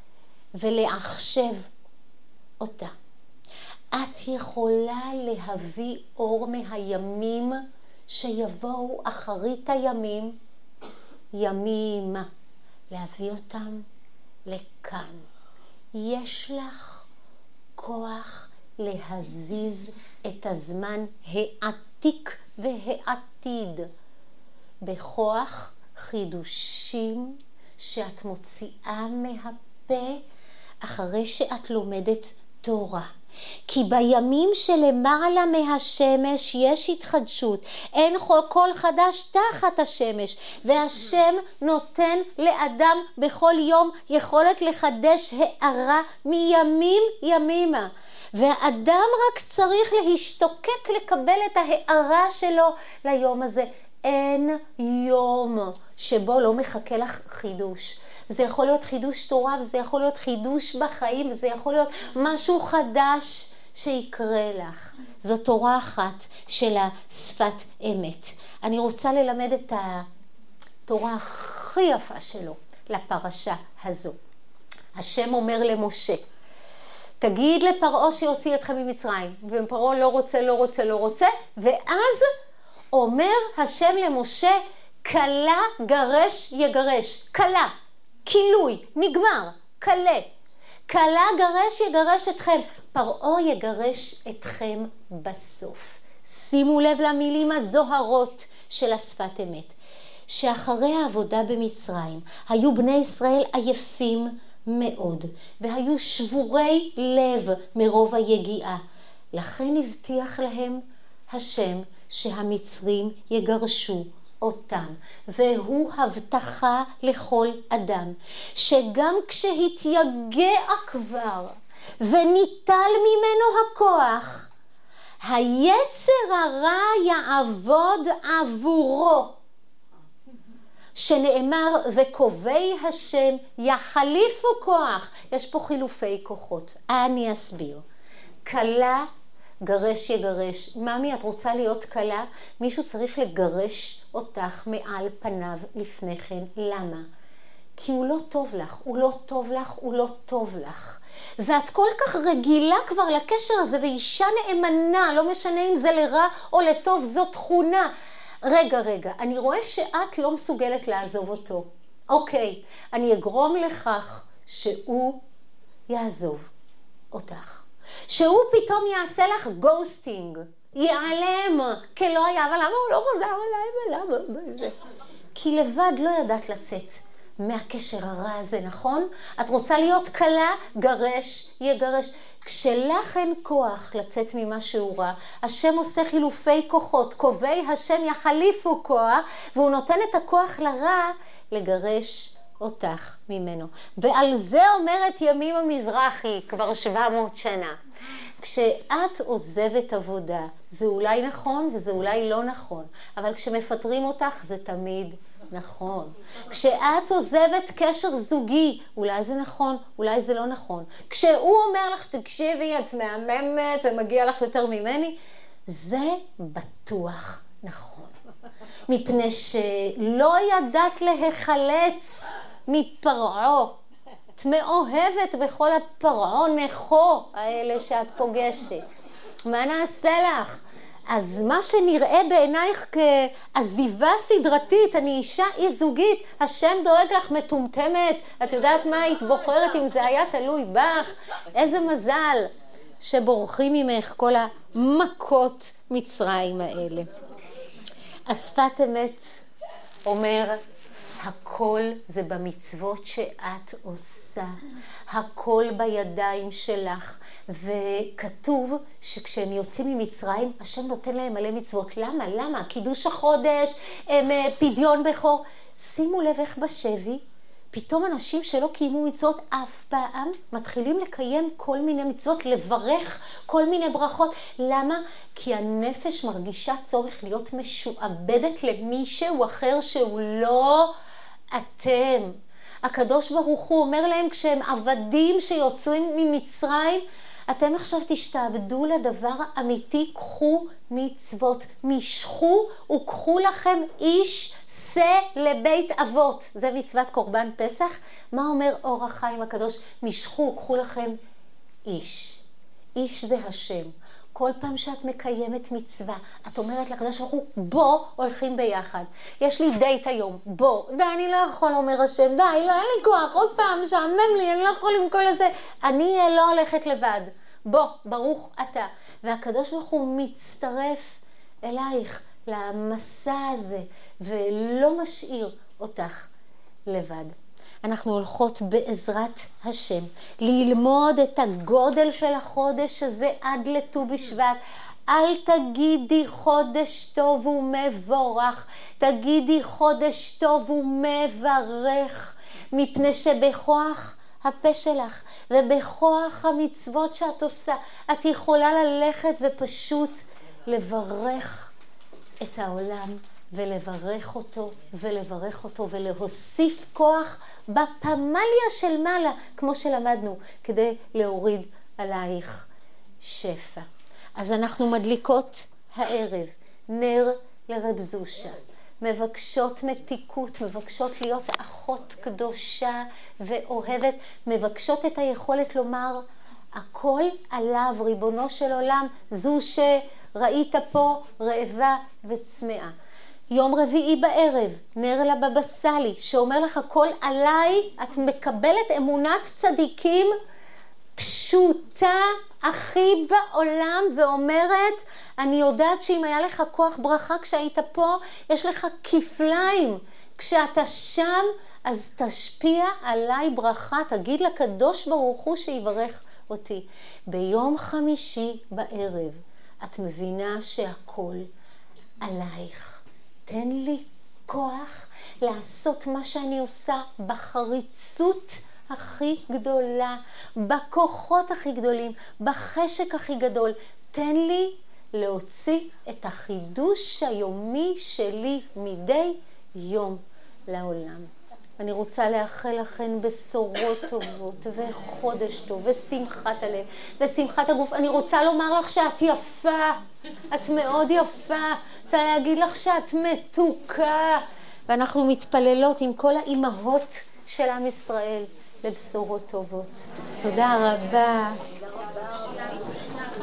ולעכשיו אותה. את יכולה להביא אור מהימים שיבואו אחרית הימים ימימה, להביא אותם לכאן. יש לך כוח להזיז את הזמן העתיק והעתיד בכוח חידושים שאת מוציאה מהפה אחרי שאת לומדת תורה. כי בימים שלמעלה מהשמש יש התחדשות, אין כל חדש תחת השמש, והשם נותן לאדם בכל יום יכולת לחדש הערה מימים ימימה. והאדם רק צריך להשתוקק לקבל את ההערה שלו ליום הזה. אין יום שבו לא מחכה לך חידוש. זה יכול להיות חידוש תורה, וזה יכול להיות חידוש בחיים, וזה יכול להיות משהו חדש שיקרה לך. זו תורה אחת של השפת אמת. אני רוצה ללמד את התורה הכי יפה שלו לפרשה הזו. השם אומר למשה, תגיד לפרעה שיוציא אתכם ממצרים, ופרעה לא רוצה, לא רוצה, לא רוצה, ואז אומר השם למשה, כלה גרש יגרש, כלה. כילוי, נגמר, כלה. כלה גרש יגרש אתכם, פרעה יגרש אתכם בסוף. שימו לב למילים הזוהרות של השפת אמת. שאחרי העבודה במצרים היו בני ישראל עייפים מאוד, והיו שבורי לב מרוב היגיעה. לכן הבטיח להם השם שהמצרים יגרשו אותם, והוא הבטחה לכל אדם, שגם כשהתייגע כבר וניטל ממנו הכוח, היצר הרע יעבוד עבורו, שנאמר וקובעי השם יחליפו כוח. יש פה חילופי כוחות, אני אסביר. כלה גרש יגרש. ממי, את רוצה להיות כלה? מישהו צריך לגרש אותך מעל פניו לפני כן. למה? כי הוא לא טוב לך, הוא לא טוב לך, הוא לא טוב לך. ואת כל כך רגילה כבר לקשר הזה, ואישה נאמנה, לא משנה אם זה לרע או לטוב, זו תכונה. רגע, רגע, אני רואה שאת לא מסוגלת לעזוב אותו. אוקיי, אני אגרום לכך שהוא יעזוב אותך. שהוא פתאום יעשה לך גוסטינג, ייעלם, כלא היה, אבל למה הוא לא חוזר אליי, ולמה זה? כי לבד לא ידעת לצאת מהקשר הרע הזה, נכון? את רוצה להיות קלה, גרש, יגרש. כשלך אין כוח לצאת ממשהו רע, השם עושה חילופי כוחות, קובעי השם יחליפו כוח, והוא נותן את הכוח לרע לגרש אותך ממנו. ועל זה אומרת ימים המזרחי כבר שבע מאות שנה. כשאת עוזבת עבודה, זה אולי נכון וזה אולי לא נכון, אבל כשמפטרים אותך זה תמיד נכון. כשאת עוזבת קשר זוגי, אולי זה נכון, אולי זה לא נכון. כשהוא אומר לך, תקשיבי, את מהממת ומגיע לך יותר ממני, זה בטוח נכון. מפני שלא ידעת להיחלץ מפרעה. את מאוהבת בכל הפרעה נכו האלה שאת פוגשת. מה נעשה לך? אז מה שנראה בעינייך כעזיבה סדרתית, אני אישה אי זוגית, השם דואג לך מטומטמת, את יודעת מה היית בוחרת אם זה היה תלוי בך? איזה מזל שבורחים ממך כל המכות מצרים האלה. השפת אמת אומר, הכל זה במצוות שאת עושה, הכל בידיים שלך. וכתוב שכשהם יוצאים ממצרים, השם נותן להם מלא מצוות. למה? למה? קידוש החודש, הם, פדיון בכור. שימו לב איך בשבי, פתאום אנשים שלא קיימו מצוות אף פעם, מתחילים לקיים כל מיני מצוות, לברך כל מיני ברכות. למה? כי הנפש מרגישה צורך להיות משועבדת למישהו אחר שהוא לא אתם. הקדוש ברוך הוא אומר להם, כשהם עבדים שיוצאים ממצרים, אתם עכשיו תשתעבדו לדבר האמיתי, קחו מצוות, משכו וקחו לכם איש שא לבית אבות. זה מצוות קורבן פסח. מה אומר אור החיים הקדוש? משכו וקחו לכם איש. איש זה השם. כל פעם שאת מקיימת מצווה, את אומרת לקדוש ברוך הוא, בוא הולכים ביחד. יש לי דייט היום, בוא. די, אני לא יכול, אומר השם, די, לא, אין לי כוח, עוד פעם, שעמם לי, אני לא יכול עם כל הזה. אני לא הולכת לבד. בוא, ברוך אתה. והקדוש ברוך הוא מצטרף אלייך למסע הזה, ולא משאיר אותך לבד. אנחנו הולכות בעזרת השם ללמוד את הגודל של החודש הזה עד לט"ו בשבט. אל תגידי חודש טוב ומבורך, תגידי חודש טוב ומברך, מפני שבכוח הפה שלך ובכוח המצוות שאת עושה, את יכולה ללכת ופשוט לברך את העולם ולברך אותו ולברך אותו ולהוסיף כוח בפמליה של מעלה, כמו שלמדנו, כדי להוריד עלייך שפע. אז אנחנו מדליקות הערב נר לרב זושה, מבקשות מתיקות, מבקשות להיות אחות קדושה ואוהבת, מבקשות את היכולת לומר, הכל עליו, ריבונו של עולם, זו שראית פה רעבה וצמאה. יום רביעי בערב, נר לבבא סאלי, שאומר לך הכל עליי, את מקבלת אמונת צדיקים פשוטה הכי בעולם, ואומרת, אני יודעת שאם היה לך כוח ברכה כשהיית פה, יש לך כפליים. כשאתה שם, אז תשפיע עליי ברכה, תגיד לקדוש ברוך הוא שיברך אותי. ביום חמישי בערב, את מבינה שהכל עלייך. תן לי כוח לעשות מה שאני עושה בחריצות הכי גדולה, בכוחות הכי גדולים, בחשק הכי גדול. תן לי להוציא את החידוש היומי שלי מדי יום לעולם. אני רוצה לאחל לכן בשורות טובות וחודש טוב ושמחת הלב ושמחת הגוף. אני רוצה לומר לך שאת יפה, את מאוד יפה. רוצה להגיד לך שאת מתוקה. ואנחנו מתפללות עם כל האימהות של עם ישראל לבשורות טובות. תודה רבה.